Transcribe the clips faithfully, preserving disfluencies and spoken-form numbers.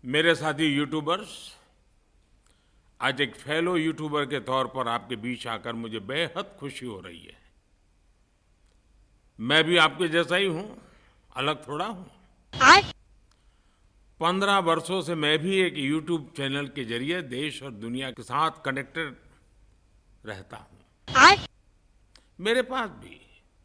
मेरे साथी यूट्यूबर्स, आज एक फेलो यूट्यूबर के तौर पर आपके बीच आकर मुझे बेहद खुशी हो रही है। मैं भी आपके जैसा ही हूँ, अलग थोड़ा हूँ। पंद्रह वर्षों से मैं भी एक यूट्यूब चैनल के जरिए देश और दुनिया के साथ कनेक्टेड रहता हूँ। मेरे पास भी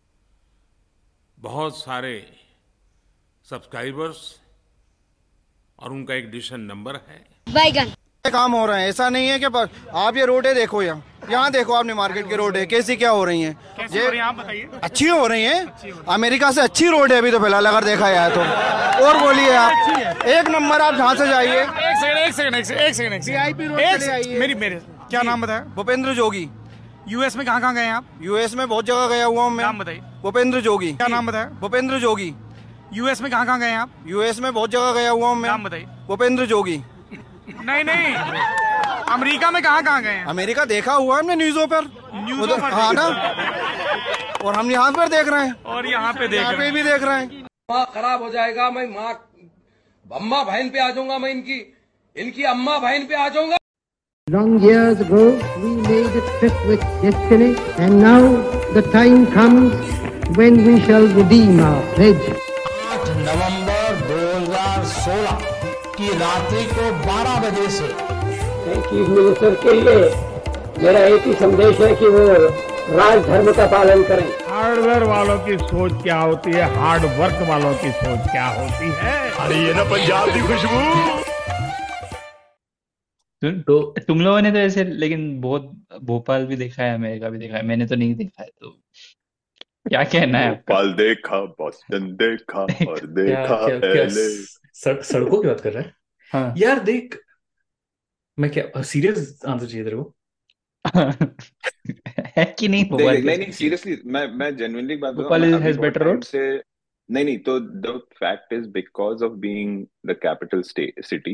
बहुत सारे सब्सक्राइबर्स और उनका एक डिशन नंबर है। बैगन काम हो रहे हैं, ऐसा नहीं है कि पर आप ये रोडें देखो, यहाँ यहाँ देखो आपने मार्केट की रोडें कैसी क्या हो रही हैं। कैसी ये हो रही है आप बताइए। अच्छी हो रही हैं, अमेरिका से अच्छी रोड है अभी तो फिलहाल अगर देखा जाए तो। और बोलिए आप, एक नंबर आप जहाँ से जाइए। एक सेकंड एक सेकंड एक सेकंड एक सेकंड एक वीआईपी रोड सेकंड पे ले आइए। मेरी मेरे क्या नाम बताया? भूपेंद्र जोगी। यूएस में कहाँ कहाँ गए हैं आप? यूएस में बहुत जगह गया हुआ हूँ मैं। नाम बताइए। भूपेंद्र जोगी। क्या नाम बताया? भूपेंद्र जोगी। यूएस में कहाँ कहाँ गए हैं आप? यूएस में बहुत जगह गया हुआ हूँ मैं। नाम बताइए। भूपेंद्र जोगी। नहीं नहीं, अमेरिका में कहाँ कहाँ गए हैं? अमेरिका देखा हुआ है हमने न्यूज़ों पर। न्यूज़ों उधर- पर हाँ ना, और हम यहाँ पर देख रहे हैं, और यहाँ पे देख यहाँ रहे पे हैं। भी देख रहे हैं। माँ खराब हो जाएगा, मैं माँ अम्मा बहन पे आ जाऊंगा, मैं इनकी इनकी अम्मा बहन पे आ जाऊंगा। Long years ago, we made a trip with destiny, and now the time comes when we shall redeem our pledge. आठ नवंबर दो हज़ार सोलह की रात्रि को बारह बजे से चीफ मिनिस्टर के लिए मेरा एक ही संदेश है कि वो राज धर्म का पालन करें। हार्डवेयर वालों की सोच क्या होती है, हार्ड वर्क वालों की सोच क्या होती है। अरे ये ना पंजाब की खुशबू। तुम तो तुम लोगों ने तो ऐसे, लेकिन बहुत भोपाल भी देखा है, अमेरिका भी देखा है, मैंने तो नहीं देखा है, तो क्या कहना है आपका? भोपाल देखा, बॉस्टन देखा और क्या देखा क्या क्या एले। सड़, सड़कों की बात कर रहा है हाँ यार। देख, मैं क्या सीरियस आंसर चाहिए तेरे को? है कि नहीं देख भोपाल देख नहीं की? नहीं सीरियसली, मैं मैं जेन्युइनली बात कर रहा हूँ। भोपाल मैं अभी हैज बहुत बेटर टाइम रोड्स। से नहीं नहीं तो the fact is because of being the capital city,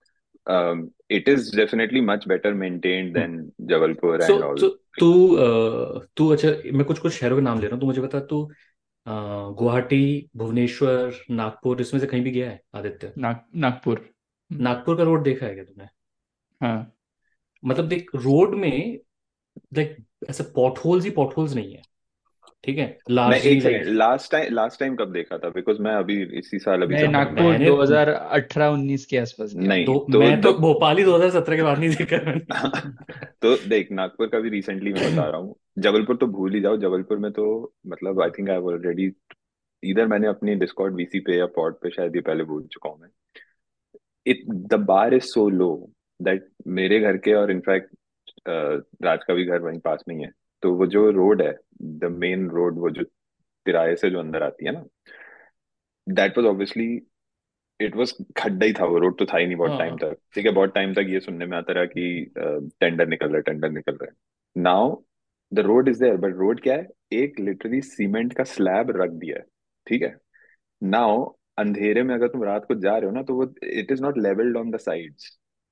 it is definitely much better maintained than Jabalpur so and all. So तू अ, तू अच्छा, मैं कुछ कुछ शहरों के नाम ले रहा हूँ, तू मुझे बता। तू अ, गुवाहाटी, भुवनेश्वर, नागपुर, इसमें से कहीं भी गया है आदित्य? नाग नागपुर। नागपुर का रोड देखा है क्या तुमने? हाँ मतलब देख, रोड में लाइक ऐसे पॉट होल्स ही पॉट होल्स नहीं है, ठीक है, मैं लार्जली एक second, like. Last time last time कब देखा था? बिकॉज मैं अभी इसी साल अभी मैं से नागपुर मैं मैंने दो हज़ार अठारह उन्नीस के आसपास गया नहीं हूँ। दो तो मैं तो द भोपाल ही दो हज़ार सत्रह के बाद नहीं देखा मैंने। तो देख, नागपुर का भी रिसेंटली मैं बता रहा हूँ। जबलपुर तो भूल ही जाओ। जबलपुर में तो मतलब I think I have already, इधर मैंने अपनी डिस्कॉर्ड वीसी पे या पॉड पे शायद ये पहले बोल चुका हूँ मैं। It the bar is so low that मेरे घर के, और इनफैक्ट राज का भी घर वहीं पास में ही है, तो वो जो रोड है, द मेन रोड, वो जो तिराहे से जो अंदर आती है ना, that was obviously, it was खड्डा ही था। वो रोड तो था ही नहीं बहुत टाइम हाँ, तक। ठीक है, बहुत टाइम तक ये सुनने में आता रहा कि टेंडर निकल रहा है, टेंडर निकल रहा है। Now the road is there, but road क्या है? एक लिटरली सीमेंट का स्लैब रख दिया है। ठीक है, नाउ अंधेरे में अगर तुम रात को जा रहे हो ना, तो वो it is not levelled on the sides,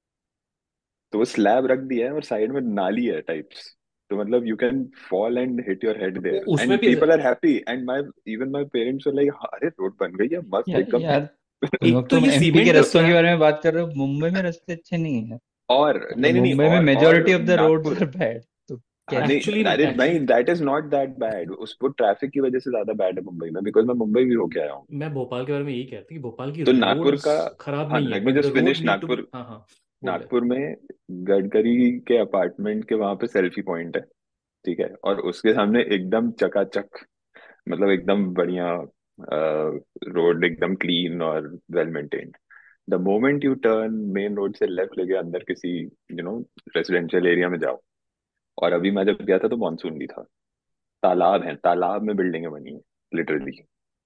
तो वो स्लैब रख दिया है और साइड में नाली है टाइप्स। तो मतलब you can fall and hit your head uh- there उसमें एंड भी people are happy and my even my parents were like, अरे रोड बन गई है मस्त या, एकदम। यार तुम एक लोग तो तुम ये एमपी के सीमेंट का रास्तों के स्लैब। बारे में बात कर रहे हो, मुंबई में रास्ते अच्छे नहीं है। और मतलब नहीं नहीं नहीं, मुंबई में और मेजोरिटी और of the roads Nagpur, are bad, तो हाँ क्या? नहीं, एक्चुअली अरे नहीं, actually that is not that bad. उस वो ट्रैफिक की वजह से ज्यादा बैड है मुंबई में, बिकॉज मैं मुंबई भी होके आया हूँ। मैं भोपाल के बारे में यही कहता कि भोपाल की तो नागपुर रोड्स का, खराब हाँ नहीं है, let me but the just road finish. Need to be. Nagpur, हाँ हाँ, बोल रहे। नागपुर में गडकरी के अपार्टमेंट के वहां पे सेल्फी पॉइंट है। ठीक है, और उसके सामने एकदम चकाचक, मतलब एकदम बढ़िया रोड, एकदम क्लीन और well maintained. The moment you turn main road से लेफ्ट लेके अंदर किसी यू नो रेजिडेंशियल एरिया में जाओ, और अभी मैं जब गया था तो मानसून भी था, तालाब है, तालाब में बिल्डिंगें बनी है लिटरली,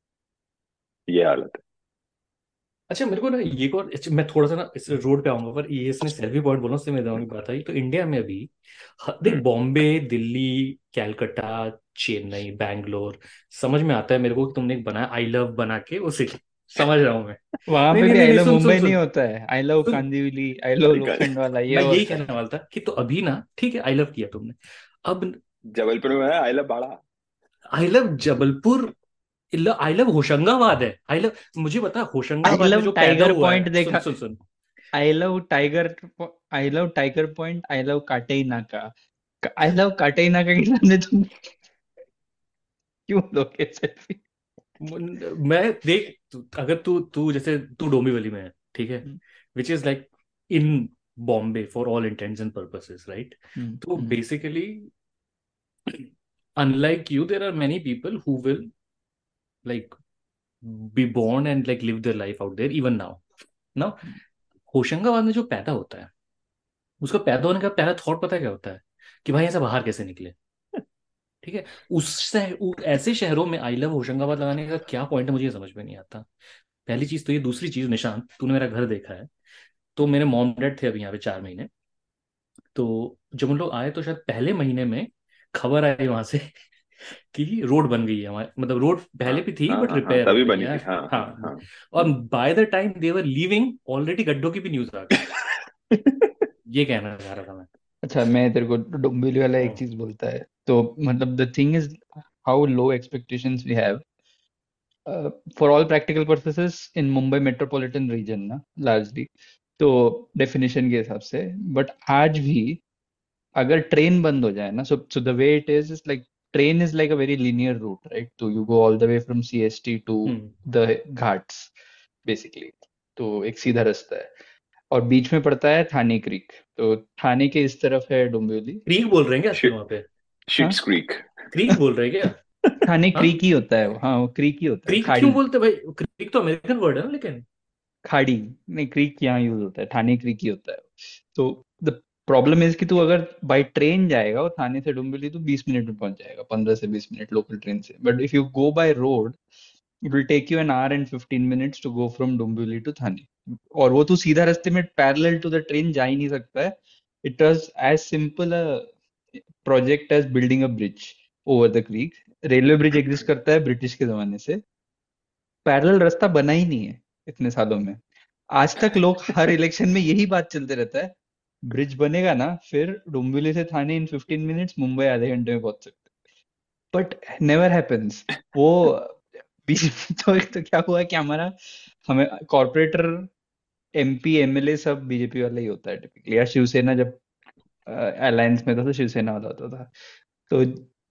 ये हालत है। अच्छा, मेरे को ना ये को अच्छा, मैं थोड़ा सा ना इस रोड पे आऊंगा, पर ये इसने सेल्फी पॉइंट बोला, उससे मेरे दिमाग में बात आई। तो इंडिया में अभी ह- देख, हम्म बॉम्बे, दिल्ली, कैलकाटा, चेन्नई, बैंगलोर, समझ में आता है मेरे को कि तुमने एक बनाया आई लव बना के उसे, समझ रहा हूँ मैं। वहां नहीं पे नहीं भी नहीं आई नहीं, लव सुन सुन मुंबई नहीं सुन होता है, आई लव सुन। कांदिवली, आई लव निकाले, लोखंड वाला, ये मैं यही होता है। कहने वाला था कि तो अभी ना, ठीक है, आई लव किया तुमने, अब जबलपुर में है आई लव बाड़ा। I love Jabalpur, I love Hoshangabad है। आई लव, मुझे पता है आई होशंगाबाद में लव जो पैदा टाइगर हुआ है। पॉइंट सुन देखा। सुन सुन, I love tiger, I love tiger point, I love काटेई नाका। आई लव काटेई नाका के सामने तुम क्यों लोगे सेल्फी? मुन- मैं देख तू- अगर तू तू जैसे तू डोंबिवली में है, ठीक है, which is like in Bombay for all intents and purposes, right? तो basically unlike you there are many people who will like be born and like live their life out there even now. Now Hoshangabad में जो पैदा होता है, उसका पैदा होने का पहला थॉट पता है क्या होता है? कि भाई ऐसा बाहर कैसे निकले। ठीक है, उससे उ, ऐसे शहरों में आई लव होशंगाबाद लगाने का क्या पॉइंट है, मुझे ये समझ में नहीं आता। पहली चीज तो ये। दूसरी चीज, निशांत तूने मेरा घर देखा है, तो मेरे मॉम डैड थे अभी यहाँ पे चार महीने। तो जब उन लोग आए तो शायद पहले महीने में खबर आई वहां से कि रोड बन गई है हमारे, मतलब रोड पहले भी थी हाँ बट हाँ हाँ, रिपेयर हो तभी गई बनी है। थी। हाँ हाँ हाँ, हाँ। और by the time they were leaving already गड्ढों की भी न्यूज आ गई। ये कहना चाह रहा था मैं। अच्छा, मैं तेरे को डोंबिवली वाला एक हम्म। चीज बोलता है तो मतलब the thing is how low expectations we have for all practical purposes in Mumbai metropolitan region ना, लार्जली, तो डेफिनेशन के हिसाब से। बट आज भी अगर ट्रेन बंद हो जाए ना, so so the way it is is like train is like a very linear route, right? तो you go all the way from CST to hmm. The ghats basically, तो एक सीधा रास्ता है। और बीच में पड़ता है थाने क्रीक, तो थाने के इस तरफ है डोंबिवली। क्रीक बोल रहे हैं क्या आजकल वहां पे? हाँ, शिट्स क्रीक। क्रीक बोल रहे हैं क्या? थाने हाँ, क्रीक ही होता है वो, हाँ वो क्रीक ही होता है, क्रीक खाड़ी। क्यों बोलते हैं भाई? क्रीक तो अमेरिकन वर्ड है ना, लेकिन खाड़ी नहीं, क्रीक यहाँ यूज होता है, थाने क्रीक ही होता है। तो द प्रॉब्लम इज कि तू अगर बाई ट्रेन जाएगा और थाने से डुम्बिवली तो बीस मिनट में पहुंच जाएगा, पंद्रह से बीस मिनट लोकल ट्रेन से। But if you go by road it will take you an hour and fifteen minutes to go from Dombivli to Thane. और वो तू सीधा रास्ते में पैरेलल टू द ट्रेन जा ही नहीं सकता है। It was as simple a project as building a bridge over the creek. Railway bridge exist करता है ब्रिटिश के जमाने से, पैरेलल रास्ता बना ही नहीं है इतने सालों में। आज तक लोग हर इलेक्शन में यही बात चलते रहता है, ब्रिज बनेगा ना फिर डुम्बिवली से Thane in fifteen minutes, Mumbai आधे घंटे में पहुंच सकते। बट नेवर हैपेंस वो बीच में। तो, तो क्या हुआ कि हमारा हमें कॉर्पोरेटर, एमपी, एमएलए सब बीजेपी वाला ही होता है टिपिकली, या शिवसेना जब अलायंस में था तो शिवसेना वाला होता था। तो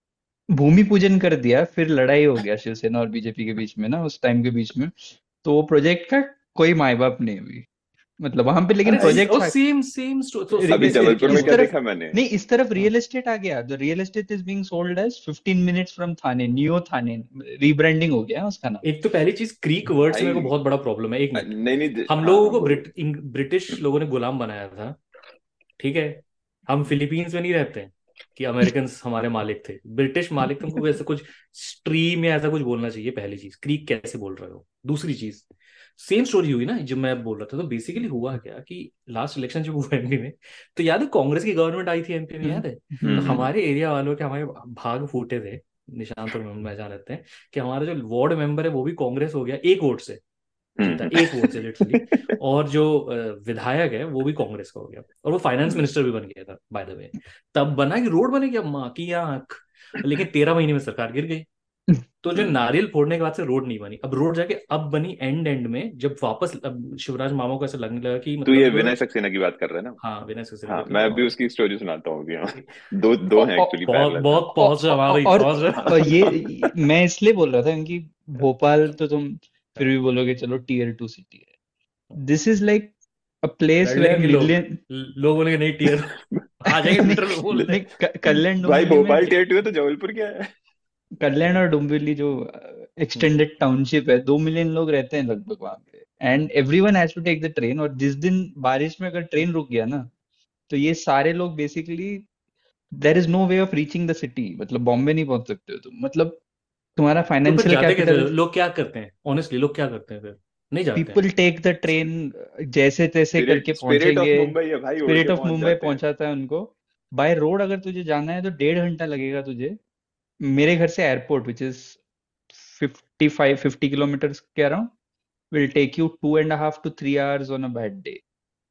भूमि पूजन कर दिया, फिर लड़ाई हो गया शिवसेना और बीजेपी के बीच में ना, उस टाइम के बीच में। तो वो प्रोजेक्ट का कोई माए बाप नहीं हुई, मतलब वहां पे, लेकिन प्रोजेक्ट था। सेम सेम तो रि- अभी इस, जबलपुर में इस क्या तरफ देखा मैंने? नहीं, इस तरफ हाँ। रियल एस्टेट आ गया। The real estate is being sold as fifteen minutes from Thane, new Thane, rebranding हो गया उसका नाम। एक तो पहली चीज, क्रीक वर्ड से मेरे को भाई बहुत बड़ा प्रॉब्लम है। एक मिनट, नहीं नहीं, हम हाँ लोगों हाँ को बोलो। ब्रिट, इंग- ब्रिटिश लोगों ने गुलाम बनाया था, ठीक है? हम फिलीपींस में नहीं रहते हैं कि अमेरिकन हमारे मालिक थे, ब्रिटिश मालिक। तुमको ऐसा कुछ स्ट्रीम या ऐसा कुछ बोलना चाहिए। पहली चीज, क्रीक कैसे बोल रहे हो? दूसरी चीज, सेम स्टोरी हुई ना जो मैं बोल रहा था। तो बेसिकली हुआ क्या कि लास्ट इलेक्शन जब हुआ एमपी में, तो याद है कांग्रेस की गवर्नमेंट आई थी एमपी में, याद है? तो हम्म हम्म हमारे एरिया वालों के हमारे भाग फूटे थे, निशांत और मैं जहाँ रहते हैं, कि हमारा जो वार्ड मेंबर है वो भी कांग्रेस हो गया, एक वोट से जीता, हम्म। एक वोट से लिटरली। और जो अ, विधायक है वो भी कांग्रेस का हो गया, और वो फाइनेंस मिनिस्टर भी बन गया था बाय द वे। तब बना कि रोड बनेगी, अब माँ की आंख। लेकिन तेरह महीने में सरकार गिर गई। तो जो नारियल फोड़ने के बाद से रोड नहीं बनी, अब रोड जाके अब बनी एंड एंड में, जब वापस अब शिवराज मामा को ऐसा लगने लगा कि तो ये मतलब। विनय सक्सेना की बात कर रहे हैं ना? हाँ, विनय सक्सेना हाँ, की मैं बात अभी कर उसकी स्टोरी सुनाता हूँ अभी। हाँ, दो दो और हैं और एक्चुअली बहुत पैरेलल। बहुत पहुंच है हमारी और, पहुंच है। और ये मैं इसलिए बोल रहा था क्योंकि भोपाल तो तुम फिर भी बोलोगे चलो टीयर टू सिटी है। This is like a place लड़ वेयर लेंगे लोग, मिलियन लोग बोलेंगे नहीं टीयर आ जाएंगे नहीं, ट्विटर पे बोल नहीं, रहे क- कल्याण भाई डोंबिवली में, भोपाल टियर टू है तो जबलपुर क्या है? कल्याण और डोंबिवली जो हैं। एक्सटेंडेड टाउनशिप है, दो मिलियन लोग रहते हैं लगभग वहां पे, and everyone has to take the train. और जिस दिन बारिश में अगर ट्रेन रुक गया ना, तो ये सारे लोग basically, there is no way of reaching the city, मतलब बॉम्बे नहीं पहुंच सकते हो तुम, मतलब तुम्हारा तो फिर फाइनेंशियल जाते कैसे कैपिटल। हैं? लोग क्या करते हैं ऑनेस्टली, लोग क्या करते हैं फिर? नहीं जाते हैं। पीपल टेक द ट्रेन, जैसे तैसे स्पिरिट करके स्पिरिट ऑफ पहुंचेंगे। मुंबई है भाई, उड़ स्पिरिट के ऑफ पहुंच मुंबई जाते हैं। पहुंचाता है उनको। बाय रोड अगर तुझे जाना है तो डेढ़ घंटा लगेगा तुझे, मेरे घर से airport which is fifty five fifty kilometre के around, will take you two and half to three hours on a bad day.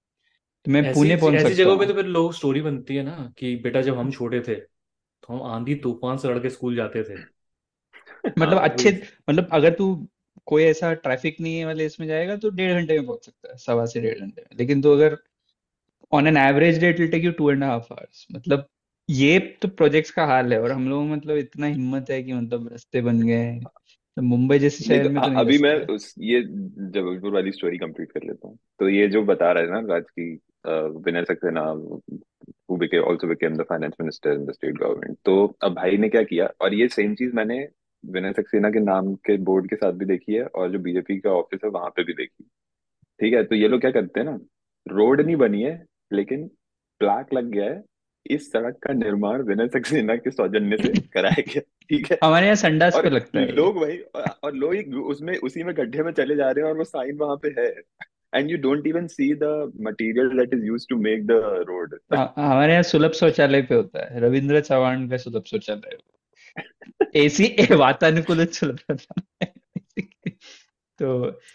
तो मैं ऐसी पुणे पहुंच ऐसी सकता जगहों पे हूँ। तो फिर लोग स्टोरी बनती है ना कि बेटा जब हम छोटे थे तो हम आंधी तूफान से लड़ के स्कूल जाते थे। मतलब हाँ अच्छे, वही। मतलब अगर तू कोई ऐसा ट्रैफिक नहीं है वाले इसमें जाएगा तो डेढ़ घंटे में पहुंच सकता है, सवा से डेढ़ घंटे में। लेकिन तो अगर on an average day it will take you two and half hours. मतलब ये तो प्रोजेक्ट्स का हाल है, और हम लोग मतलब इतना हिम्मत है कि मतलब रास्ते बन गए हैं, तो मुंबई जैसे नहीं शहर तो में तो अ- नहीं अभी रास्ता मैं है। उस ये जबलपुर वाली स्टोरी कंप्लीट कर लेता हूँ। तो ये जो बता रहा है ना राज की, Vinay Saxena who became also became the finance minister in the state government. तो अब भाई ने क्या किया, और ये सेम चीज मैंने विनय सक्सेना के नाम के बोर्ड के साथ भी देखी है, और जो बीजेपी का ऑफिस है वहां पे भी देखी। ठीक है, तो ये लोग क्या करते हैं ना, रोड नहीं बनी है लेकिन प्लाक लग गया है, इस सड़क का निर्माण विनय सक्सेना के सौजन्य से कराया गया। ठीक है, हमारे यहाँ संडास पे और लगता है ये। लोग वही, और लोग एक उसमें उसी में गड्ढे में चले जा रहे हैं और वो साइन वहां पे है, and you don't even see the material that is used to make the road. हाँ, हमारे यहाँ सुलभ शौचालय पे होता है, रविंद्र चव्हाण का सुलभ शौचालय, एसी वातानुकूलित सुलभ शौचालय। तो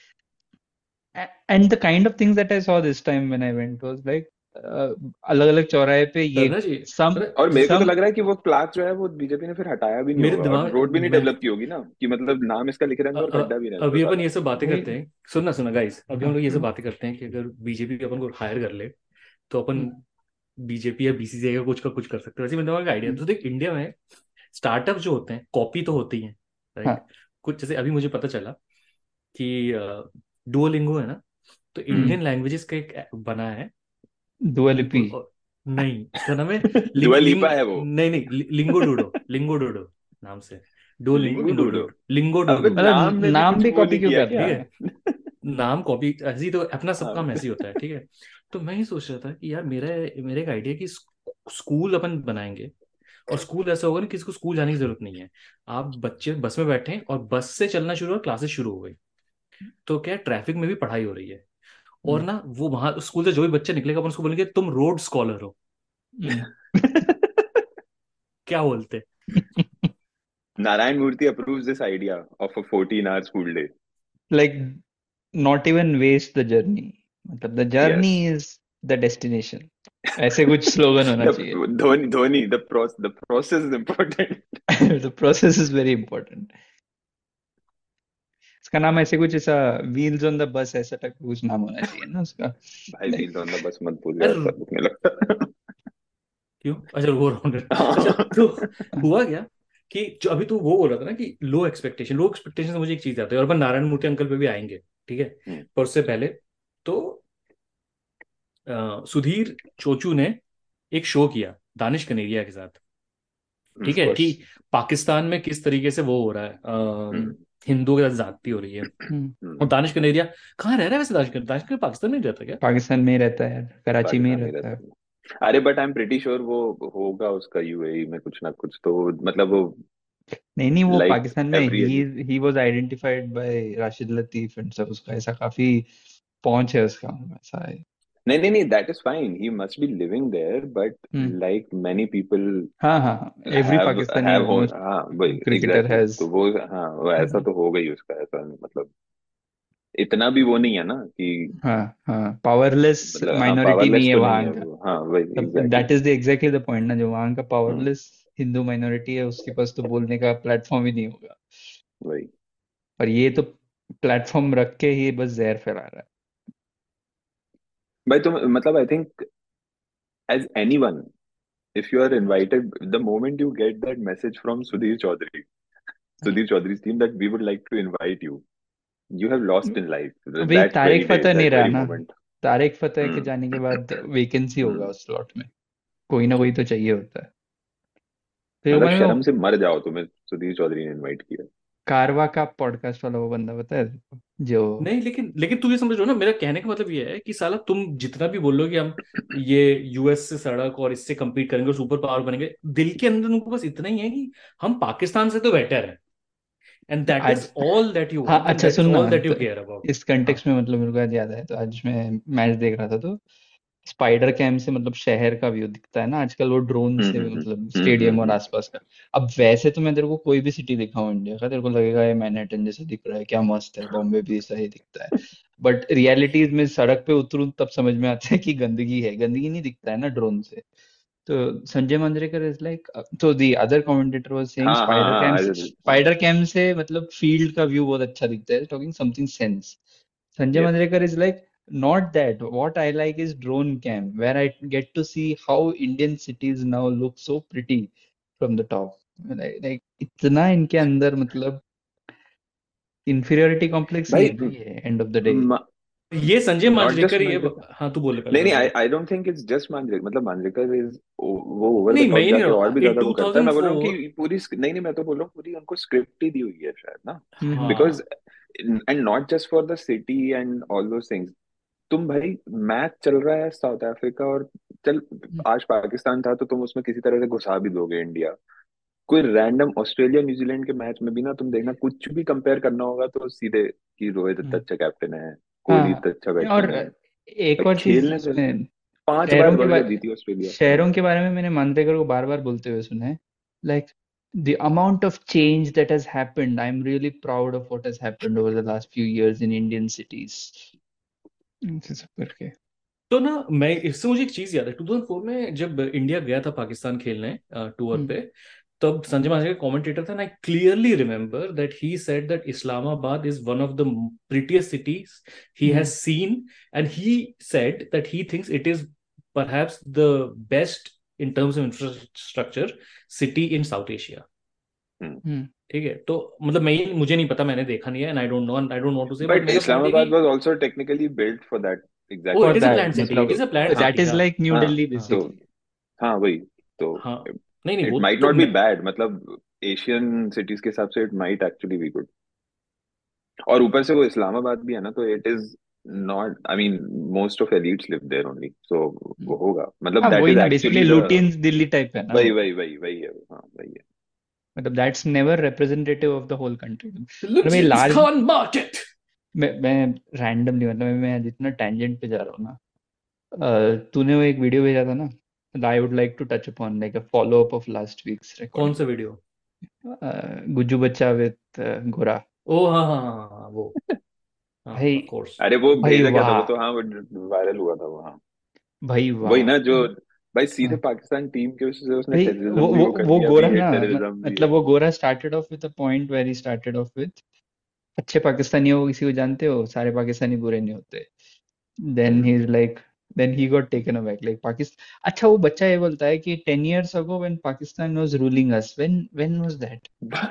and the kind of things that I saw this time when I went was like अलग अलग चौराहे पे ये करना चाहिए। सम अरे और मेरे को तो सम लग रहा है कि वो प्लाक जो है वो बीजेपी ने फिर हटाया भी नहीं मेरे होगा, और दिमाग रोड भी नहीं मैं डेवलप की होगी ना, कि मतलब नाम इसका लिखे अ, रहेंगे और अ, गड्ढा भी रहेंगे अभी वो अपन साला। ये सब बातें वही करते हैं, सुनना सुना गाइस, अभी हम लोग ये सब बातें करते हैं कि अगर बीजेपी अपन को हायर कर ले तो अपन बीजेपी या बीसीसीआई का कुछ का कुछ कर सकते हैं। वैसे मेरे दिमाग का आइडिया तो देख, इंडिया में स्टार्टअप जो होते हैं कॉपी तो होती हैं, राइट। हाँ कुछ जैसे अभी मुझे पता चला कि डुओलिंगो है ना, तो इंडियन लैंग्वेजेस का एक ऐप बना है। दुआ लिपि। और- नहीं, इसका नाम है लिंग दुआ लिंग लिपा है वो। नहीं नहीं लि- लिंगो डूडो, लिंगो डूडो नाम से। डुओलिंगो, लिंगू लिंगो डूडो। डूडो, लिंगो अबे डूडो। नाम मतलब में भी नाम कुछ भी वो कॉपी नहीं क्यों किया कर ठीक रहा क्या? है? है, नाम कॉपी ऐसी तो अपना सब काम हाँ ऐसे ही होता है, ठीक है। तो मैं ही सोच रहा था कि यार मेरा मेरे एक आइडिया कि स्कूल अपन बनाएंगे, और स्कूल ऐसा होगा ना, किसी को स्कूल जाने की जरूरत नहीं है। आप बच्चे बस में बैठे हैं और बस से चलना शुरू हुआ, क्लासेस शुरू हो गई, तो क्या ट्रैफिक में भी पढ़ाई हो रही है। और ना वो वहां स्कूल से जो भी बच्चा निकलेगा अपन उसको बोलेंगे तुम रोड स्कॉलर हो। क्या बोलते? Narayana Murthy approves this idea of a fourteen hour school day. Like not even waste the journey, मतलब the journey yes. Is the destination, ऐसे कुछ स्लोगन होना चाहिए। The Dhoni Dhoni the pros the process is important. The process is very important. इसका नाम ऐसे कुछ ऐसा व्हील्स ऑन द बस ऐसा टाइप कुछ नाम होना चाहिए ना उसका। भाई like wheels on the bus मत भूल यार, अरे सब दुखने लगता। क्यों? अच्छा वो राउंड। अच्छा तो हुआ क्या कि जो अभी तू वो बोल रहा था ना कि लो एक्सपेक्टेशन, लो एक्सपेक्टेशन से मुझे एक चीज आती है, और अपन नारायण मूर्ति अंकल पे भी आएंगे, ठीक है। हम्म, पर उससे पहले तो अ, सुधीर चोचू ने एक शो किया दानिश कनेरिया के साथ, ठीक ऑफ है, कोर्स। कि पाकिस्तान में किस तरीके से वो हो रहा है, अ, हम्म, हिंदुओं के साथ ज्यादती हो रही है। और हम्म। दानिश कनेरिया कहाँ रह रहा है वैसे? दानिश कनेरिया दानिश कनेरिया पाकिस्तान में ही रहता क्या? पाकिस्तान में ही रहता है यार, कराची में ही पाकिस्तान में रहता रहता है। है। अरे but I am pretty sure वो होगा उसका यूएई में कुछ ना कुछ तो, मतलब वो नहीं नहीं, वो लाइक पाकिस्तान में every. He he was identified by Rashid Latif and सब, उसका ऐसा काफी पहुंच है उसका ऐसा है। नहीं नहीं नहीं, that is fine, he must be living there, but hmm. Like many people हाँ हाँ हाँ, every have Pakistani have almost हाँ वही क्रिकेटर एग्जैक्टली, हैज। तो वो हाँ वो ऐसा तो हो गई उसका, ऐसा मतलब इतना भी वो नहीं है ना कि हाँ हाँ, पावरलेस मतलब हाँ माइनॉरिटी नहीं पावरलेस है तो नहीं वहाँ है का। वो, हाँ वही तब exactly. That is the exactly the point ना, जो वहाँ का हम्म, पावरलेस हिंदू माइनॉरिटी है उसके पास तो बोलने का प्लेटफॉर्म ही नहीं होगा। वही। और ये तो प्लेटफॉर्म रख के ही बस जहर फैला रहा है। भाई तुम मतलब I think as anyone, if you are invited, the moment you get that message from Sudhir Chaudhary, Sudhir Chaudhary's team that we would like to invite you, you have lost in life अभी that Tariq very day, Fateh नहीं that रहा very ना, moment. Tariq फतेह के हम्म, जाने के बाद vacancy होगा हम्म। उस स्लॉट में, कोई ना कोई तो चाहिए होता है। तो मतलब मैं वो शर्म से मर जाओ तुम्हें सुधीर चौधरी ने इनवाइट किया। कारवा का पॉडकास्ट वाला वो बंदा पता है तेरे को? जो नहीं, लेकिन लेकिन तू ये समझ रहे हो ना, मेरा कहने का मतलब ये है कि साला तुम जितना भी बोलो कि हम ये यूएस से सड़क और इससे compete करेंगे और सुपर पावर बनेंगे, दिल के अंदर उनको बस इतना ही है कि हम पाकिस्तान से तो बेटर है, एंड दैट आज इज ऑल दैट यू हाँ वांट, एंड अच्छा दैट इज सुन ना, ऑल दैट यू तो केयर अबाउट। इस कंटेक्स्ट में मतलब मेरे को आज याद आया, तो आज मैं मैच देख रहा था तो स्पाइडर कैम से मतलब शहर का व्यू दिखता है ना आजकल, वो ड्रोन हम्म से हम्म मतलब हम्म स्टेडियम और हम्म आसपास का। अब वैसे तो मैं तेरे को कोई भी सिटी दिखाऊं इंडिया का, तेरे को लगेगा ये मैनहट्टन जैसा दिख रहा है, क्या मस्त है, बॉम्बे भी ऐसा ही दिखता है। बट रियलिटीज में सड़क पे उतरूं तब समझ में आता है कि गंदगी है, गंदगी नहीं दिखता है ना ड्रोन से। So Sanjay Manjrekar is like, uh, so the other commentator was saying हाँ हाँ spider हाँ cam, I just- spider cam से मतलब field का view बहुत अच्छा दिखता है, talking something sense. Sanjay Yes. Manjrekar is like, not that. What I like is drone cam, where I get to see how Indian cities now look so pretty from the top. Like, like इतना इनके अंदर मतलब inferiority complex भाई नहीं है ये end of the day. म- ये संजय not just मांजरेकर ये मांजरेकर हाँ तू बोले पहले नहीं नहीं मैं आई बोलूँ I don't think it's just Manjrekar मतलब मांजरेकर इज वो ओवर द नहीं मैं टॉप ये नहीं जाके और भी इन ज्यादा वो करता है मैं बोल रहा हूँ टू थाउजेंड फोर कि पूरी नहीं नहीं मैं तो बोल रहा हूँ पूरी उनको स्क्रिप्ट ही दी हुई है शायद ना हम्म बिकॉज हाँ and not just for the city and all those things तुम भाई मैच चल रहा है साउथ अफ्रीका और चल आज पाकिस्तान था तो तुम उसमें किसी तरह से घुसा भी दोगे इंडिया कोई रैंडम ऑस्ट्रेलिया न्यूजीलैंड के मैच में भी ना तुम देखना कुछ भी कंपेयर करना होगा तो सीधे कि रोहित इतना हम्म। अच्छा कैप्टन है कोहली हाँ इतना अच्छा और बैट्समैन है एक भाई और चीज खेलने से इसमें पांच बार शहरों के वर्ल्ड कप बारे जीती ऑस्ट्रेलिया हाँ शहरों के बारे में मैंने मांद्रेकर को बार बार बोलते हुए सुना है like the amount of change that has happened. I'm really proud of what has happened over the last few years in Indian cities. ऐसे सब करके तो ना मैं इससे मुझे एक चीज याद है टू थाउजेंड फोर में जब इंडिया गया था पाकिस्तान खेलने टूर हम्म पे तब संजय मांजरेकर कमेंटेटर था, and I clearly remember that he said that Islamabad is one of the prettiest cities he hmm has seen, and he said that he thinks it is perhaps the best in terms of infrastructure city in South Asia. Hmm ठीक है, तो मतलब मैं ये- मुझे नहीं पता, मैंने देखा नहीं है, and I don't know and I don't want to say, but but मेरा point है इस्लामाबाद कि was also technically built for that oh, exactly it for is a that planned city, मतलब it is a planned हाँ that city, is हाँ like New हाँ Delhi तो basically. हाँ वही तो हाँ नहीं नहीं इट वो माइट तो नॉट बी मैं बैड मतलब एशियन सिटीज के हिसाब से it might actually be good और ऊपर से वो इस्लामाबाद भी है ना तो it is not I mean most of elites live there only so वो होगा मतलब हाँ दैट वही इज ना basically actually the Lutyens Delhi type है ना वही वो वही वही वही है हाँ वही है मतलब that's never representative of the whole country मतलब ये Lutyens लार्ज Khan market. मैं मैं रैंडमली मतलब मैं जितना टैंजेंट पे जा रहा हूँ ना अ, तूने वो एक वीडियो भेजा था ना I would like to touch upon like a follow up of last weeks कौन रिकॉर्डिंग सा वीडियो? गुज्जू बच्चा विद गोरा ओ हाँ हाँ हाँ हाँ, वो हाँ भाई ऑफ कोर्स अरे वो भाई भेजा क्या था वाह वो तो हाँ वो वायरल हुआ था वो हाँ भाई वही वाह ना जो भाई सीधे हाँ पाकिस्तान टीम के उससे उसने भाई वो टेररिज्म भी वो वो कर वो दिया गोरा वी ना हेट म- टेररिज्म भी मतलब है वो गोरा started off with a point where he started off with अच्छे पाकिस्तानियों को किसी को जानते हो सारे पाकिस्तानी बुरे नहीं होते then he is like then he got taken aback like Pakistan अच्छा वो बच्चा ये बोलता है कि ten years ago when Pakistan was ruling us when when was that